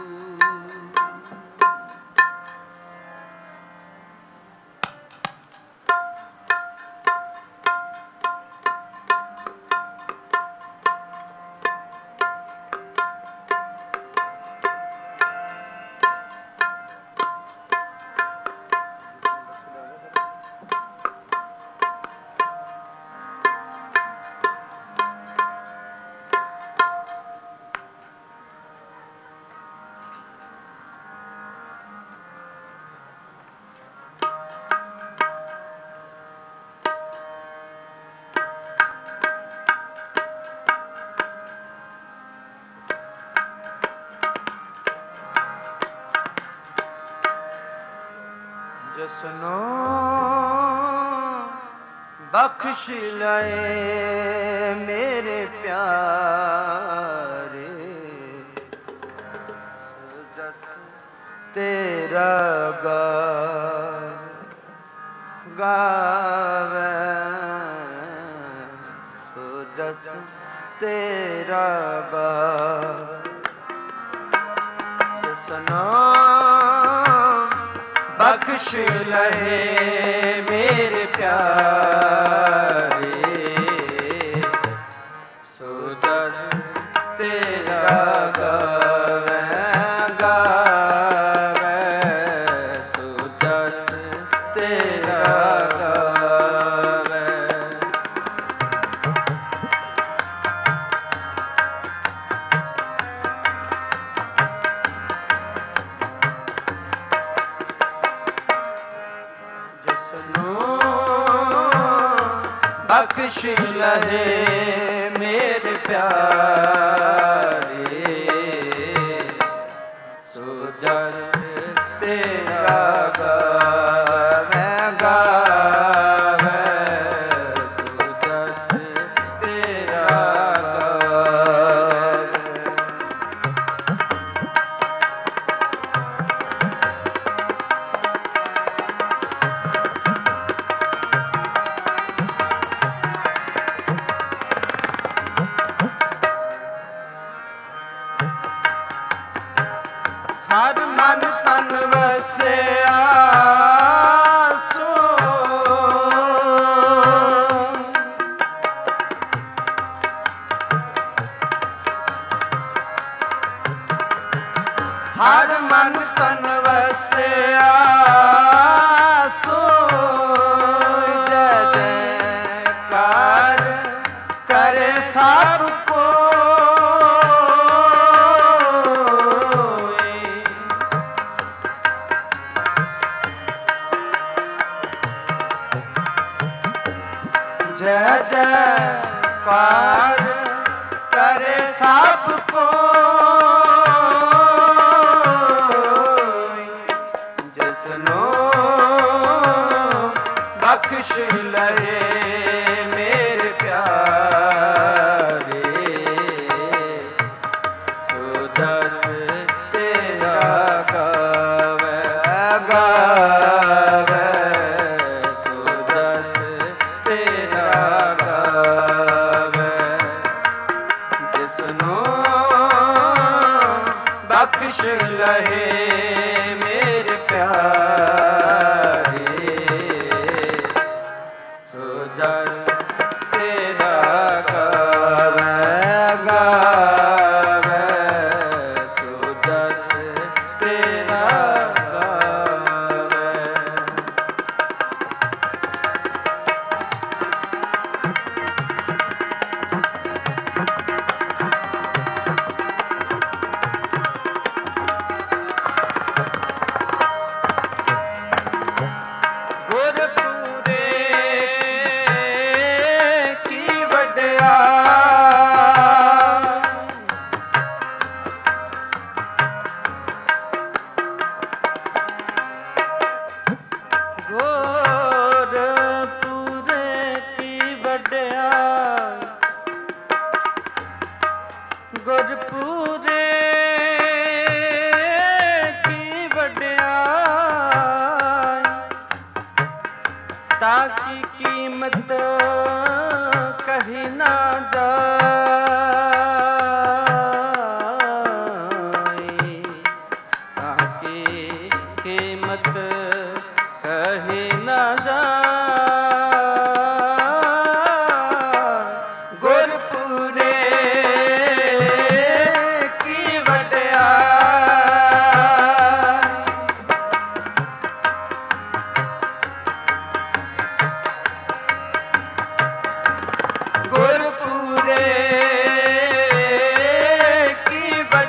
ਜਸਨੋ ਬਖਸ਼ ਲਏ ਮੇਰੇ ਪਿਆਰੇ ਜਸ ਤੇਰਾ ਗਾਵੇ ਸੋ ਜਸ ਤੇਰਾ ਜਸਨੋ ਬਖਸ਼ ਲਏ ਮੇਰੇ ਪਿਆਰੇ ਸੋ ਜਸ ਤੇਰਾ ਗਾਵੇ ਗਾਵੇ ਸੋ ਜਸ ਤੇਰਾ ਗਾਵੇ। ਬਖਸ਼ ਲਹੇ ਮੇਰੇ ਪਿਆਰੇ ਸੋ ਜਸ ਤੇਰਾ ਗਾਵੇ ਗਾਵੇ ਸੋ ਜਸ ਤੇਰਾ ਗਾਵੇ। ਹਰ ਮਨ ਤਨ ਵਸਿਆ ਸੋ ਹਰ ਮਨ ਤਨ ਵਸਿਆ ਸੋ ਜੈ ਜੈਕਾਰ ਕਰੇ ਸਭ ਜੈ ਜੈਕਾਰ ਕਰੇ ਸਭ ਕੋਈ ਜਿਸਨੂੰ ਬਖਸ਼ ਲਏ ਮੇਰੇ ਪਿਆਰੇ ਸੋ ਜਸ ਤੇਰਾ ਗਾਵੇ ਗਾਵੇ ਸੋ ਜਸ ਤੇਰਾ ਗਾਵੇ ਜਿਸਨੂੰ ਬਖਸ਼ ਲਹੇ ਮੇਰੇ ਪਿਆਰੇ ਸੋ ਜਸ ਤੇਰਾ ਗਾਵੇ ਗਾਵੇ ਸੋ ਜਸ ਤੇਰਾ ਗਾਵੇ। ਗੁਰਪੂਰੇ ਕੀ ਵਡਿਆਈ ਗੁਰਪੂਰੇ ਕੀ ਵਡਿਆਈ ਤਾਕੀ ਕੀਮਤ ਕਹੀ ਨਾ ਜਾਏ ਤਾਕੀ ਕੀਮਤ ਕਹੀ ਨਾ ਜਾਏ ਗੁਰਪੂਰੇ ਕੀ ਵਡਿਆਈ ਗੁਰਪੂਰੇ ਕੀ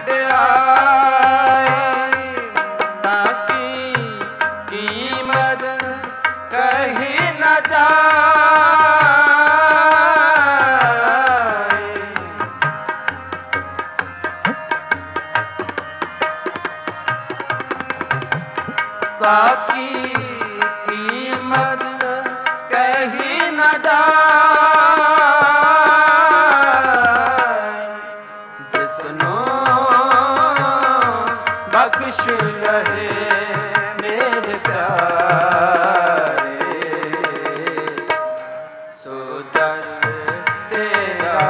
ਵਡਿਆਈ ਤਾਕੀ ਕੀਮਤ ਕਹੀ ਨਾ ਜਾਏ ਤਾਕੀ ਕੀਮਤ ਕਹੀ ਨਾ ਜਾਏ ਜਿਸਨੂੰ ਬਖਸ਼ ਲਹੇ ਮੇਰੇ ਪਿਆਰੇ ਸੋ ਜਸ ਤੇਰਾ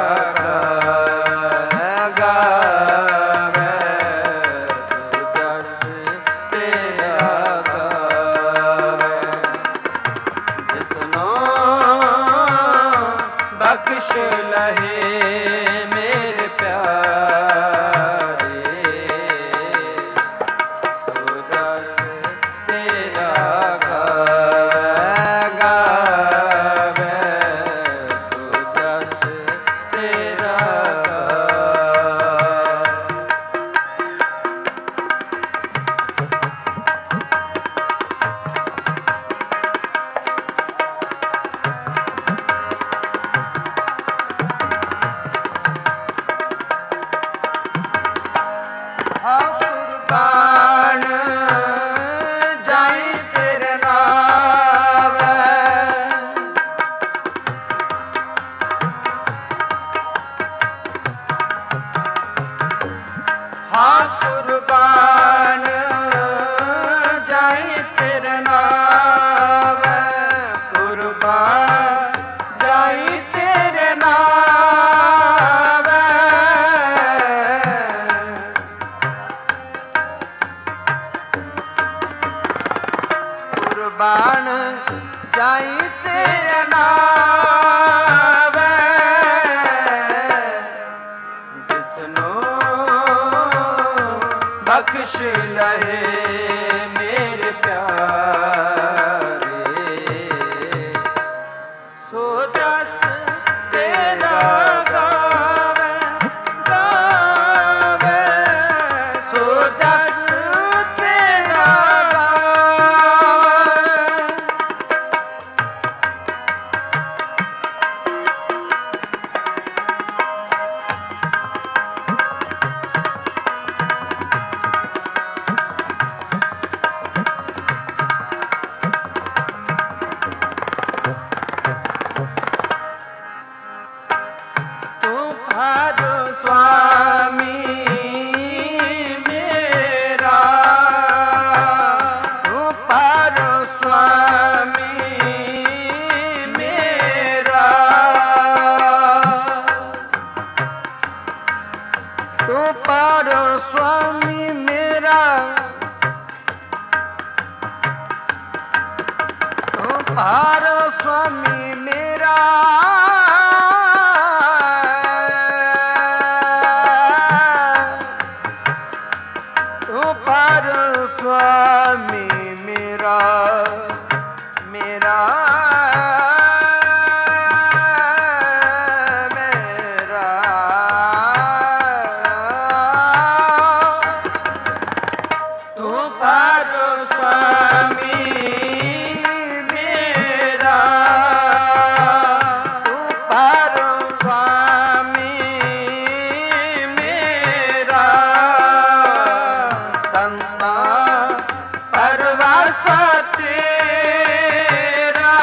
ਗਾਵੇ ਸੋ ਜਸ ਤੇਰਾ ਗਾਵੇ ਜਿਸਨੂੰ ਲਹੇ ਮੇਰੇ ਪਿਆਰੇ, ਸੋ ਜਸ ਤੇਰਾ ਗਾਵੇ ਗਾਵੇ, ਸੋ ਜਸ ਤੇਰਾ ਕੁਰਬਾਨ ਜਾਈ ਤੇਰੇ ਨਾਵੇ, ਹਾਂ ਕੁਰਬਾਨ ਜਾਈ ਤੇਰੇ ਨਾਵੇ, ਕੁਰਬਾਨ ਜਾਈ ਤੇਰੇ ਨਾਵੇ, ਕੁਰਬਾਨ ਜਾਈ ਤੇਰੇ ਨਾਵੇ, ਜਿਸਨੂੰ ਬਖਸ਼ ਲਹੇ ਮੇਰੇ ਪਿਆਰੇ, ਸੋ ਜਸ ਤੇਰਾ ਗਾਵੇ ਗਾਵੇ, ਸੋ ਜਸ ਤੇਰਾ ਤੂੰ ਹਰ ਸੁਆਮੀ ਮੇਰਾ, ਤੂੰ ਪਰ ਸੁਆਮੀ ਮੇਰਾ, ਤੂੰ ਪਰ ਸੁਆਮੀ ਮੇਰਾ, ਤੂੰ ਪਰ ਸੁਆਮੀ ਮੇਰਾ, ਤੂੰ ਪਰ ਸੁਆਮੀ ਮੇਰਾ, ਮੇਰਾ ਮੇਰਾ, ਤੂੰ ਪਰ ਸੁਆਮੀ ਮੇਰਾ, ਤੂੰ ਪਰ ਸੁਆਮੀ ਮੇਰਾ, ਸੰਤਾ ਪਰਵਾਸ ਤੇਰਾ,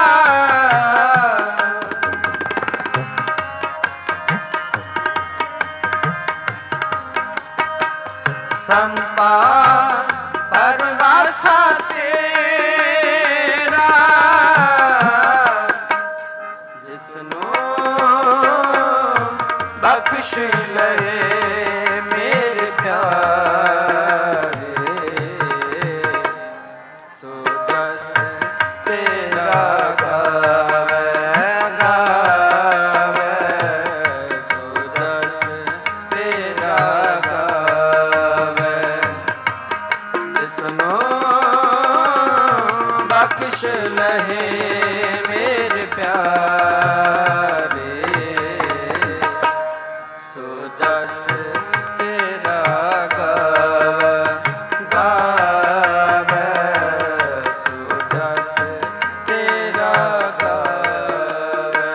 ਸੰਤਾ ਪਰਵਾਸ ਤੇਰਾ, ਜਿਸਨੂੰ ਬਖਸ਼ ਲਏ ਮੇਰੇ ਪਿਆਰੇ, ਸੋ ਜਸ ਤੇਰਾ ਗਾਵੇ ਗਾਵੇ, ਸੋ ਜਸ ਤੇਰਾ ਗਾਵੇ, ਜਿਸਨੂੰ ਬਖਸ਼ ਲਹੇ ਮੇਰੇ ਪਿਆਰੇ, ਸੋ ਜਸ ਤੇਰਾ ਗਾਵੇ ਗਾਵੇ, ਸੋ ਜਸ ਤੇਰਾ ਗਾਵੇ।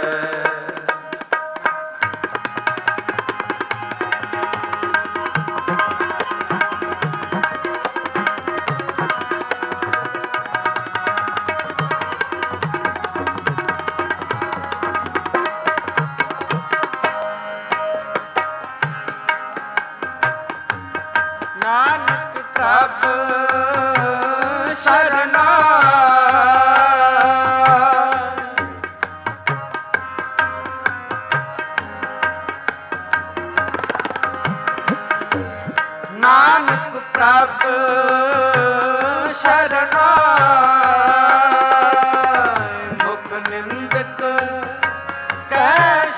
ਨਾਨਕ ਪ੍ਰਭ ਸ਼ਰਨਾ, ਨਾਨਕ ਪ੍ਰਭ ਸ਼ਰਨਾ, ਮੁਖ ਨਿੰਦਕ ਕਹਿ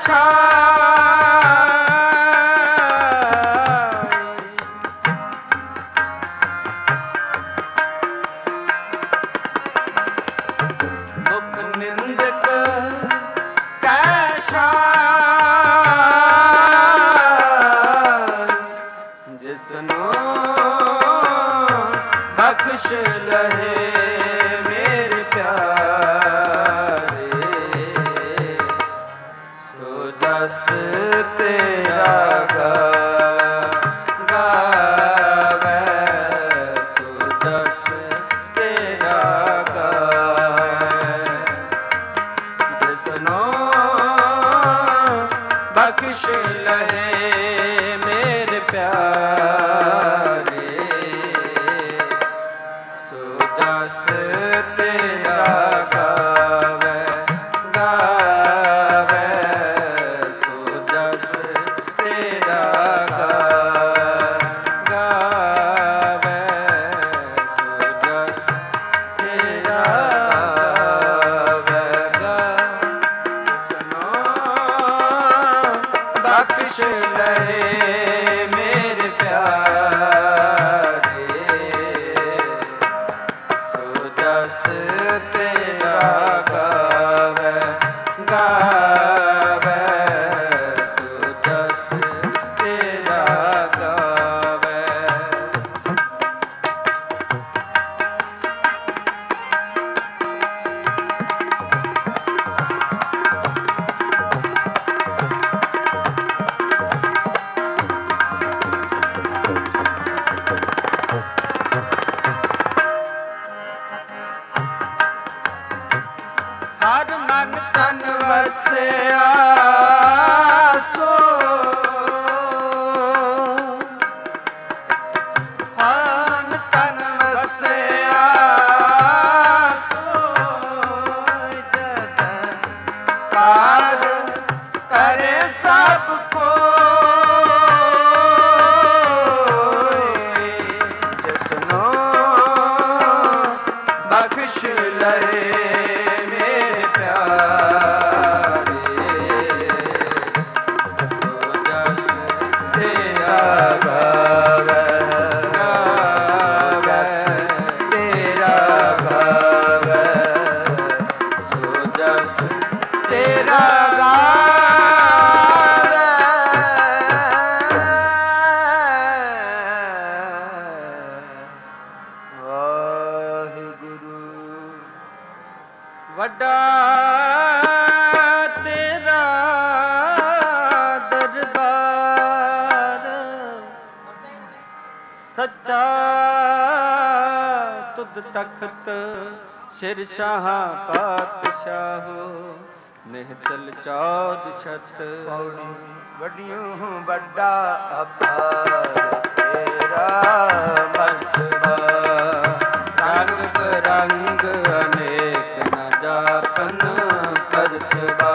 ਸਿਰ ਸ਼ਾਹਾਂ ਪਾਤਸ਼ਾਹੋ ਨਿਹਤਲ ਚੌਦ ਛਤ ਪੌੜੀ ਵੱਡਿਓ ਵੱਡਾ ਅਪਾਰ ਤੇਰਾ ਮਰਤਬਾ ਰੰਗ ਬਰੰਗ ਅਨੇਕ ਨ ਜਾਪਨ ਕਰਤਬਾ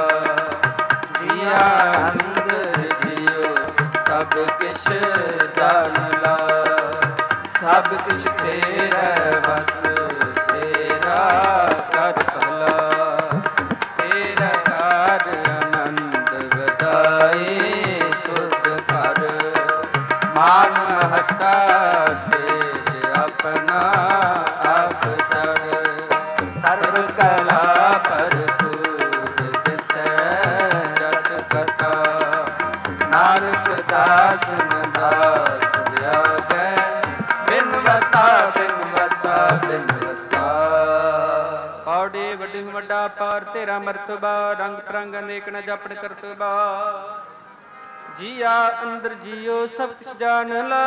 ਜੀਆ ਅੰਦਰ ਜਿਉ ਸਭ ਕਿਛ ਜਾਣ ਲਾ ਸਭ ਕਿਛ ਤੇਰੇ ਵਸ ਕਰ ਭਲਾ ਤੇਰਾ ਕਰ ਆਨੰਦ ਵਧਾਏ ਤੁਧ ਕਰ ਮਾਨ ਮਹਤਾ ਤੇਜ ਆਪਣਾ ਆਪ ਤਰ ਸਰਬ ਕਲਾ ਭਰਪੂਰ ਦਿਸੈ ਰਤ ਕਥਾ ਨਾਨਕ ਦਾਸ ਨਦਾਸ ਦਿਆਗੈ ਬਿਨਵਤਾ ਬਿਨਵਤਾ ਬਿਨਵਤਾ ਪੌੜੀ ਵੱਡੀ ਵੱਡਾ ਪਾਰ ਤੇਰਾ ਮਰਤਬਾ ਰੰਗ ਪ੍ਰੰਗ ਅਨੇਕ ਨ ਜਾਪਣ ਕਰਤਬਾ ਜੀਆ ਅੰਦਰ ਜੀਓ ਸਭ ਕੁਛ ਜਾਣ ਲਾ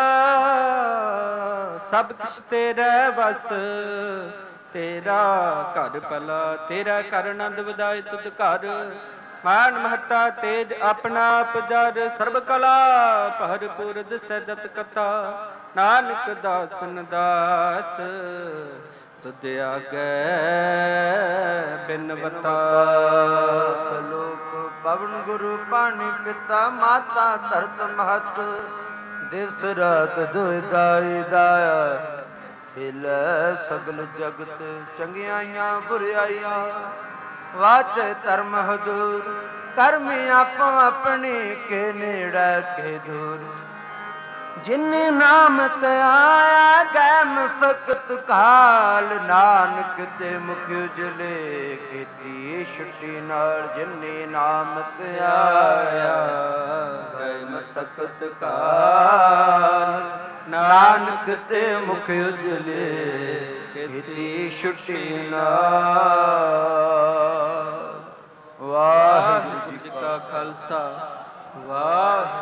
ਸਭ ਕੁਛ ਤੇਰੇ ਵਸ ਤੇਰਾ ਘਰ ਭਲਾ ਤੇਰਾ ਘਰ ਆਨੰਦ ਵਧਾਏ ਤੁਧ ਘਰ ਮਾਨ ਮਹਤਾ ਤੇਜ ਆਪਣਾ ਆਪ ਜਰ ਸਰਬ ਕਲਾ ਭਰਪੂਰ ਦਿਸੈ ਜਤ ਕਥਾ ਨਾਨਕ ਦਾਸ ਨਦਾਸ ਤੁਧ ਆਗੈ ਬਿਨਵਤਾ ਸਲੋਕ ਪਵਨ ਗੁਰੂ ਪਾਣੀ ਪਿਤਾ ਮਾਤਾ ਧਰਤ ਮਹਤ ਦਿਵਸ ਰਾਤ ਦੁਇ ਦਾਈ ਦਾਇਆ ਹਿਲੈ ਸਗਲ ਜਗਤ ਚੰਗਿਆਈਆਂ ਬੁਰਿਆਈਆਂ ਵਾਚੇ ਧਰਮ ਹਦੂਰ ਕਰਮ ਆਪੋ ਆਪਣੀ ਕੇ ਨੇੜੇ ਕੇ ਦੂਰ। ਜਿਨੇ ਨਾਮ ਤੇ ਆਇਆ ਗੈ ਮਸਕਤ ਕਾਲ, ਨਾਨਕ ਤੇ ਮੁਖ ਉਜਲੇ ਕੀਤੀ ਛੁੱਟੀ ਨਾਲ। ਜਿਨੇ ਨਾਮ ਤੇ ਆਇਆ ਗੈ ਮਸਕਤ ਕਾਲ, ਨਾਨਕ ਤੇ ਮੁਖ ਉਜਲੇ ਕੀਤੀ ਛੁੱਟੀ ਨਾਲ। ਵਾਹਿਗੁਰੂ ਜੀ ਕਾ ਖਾਲਸਾ, ਵਾਹਿਗੁਰੂ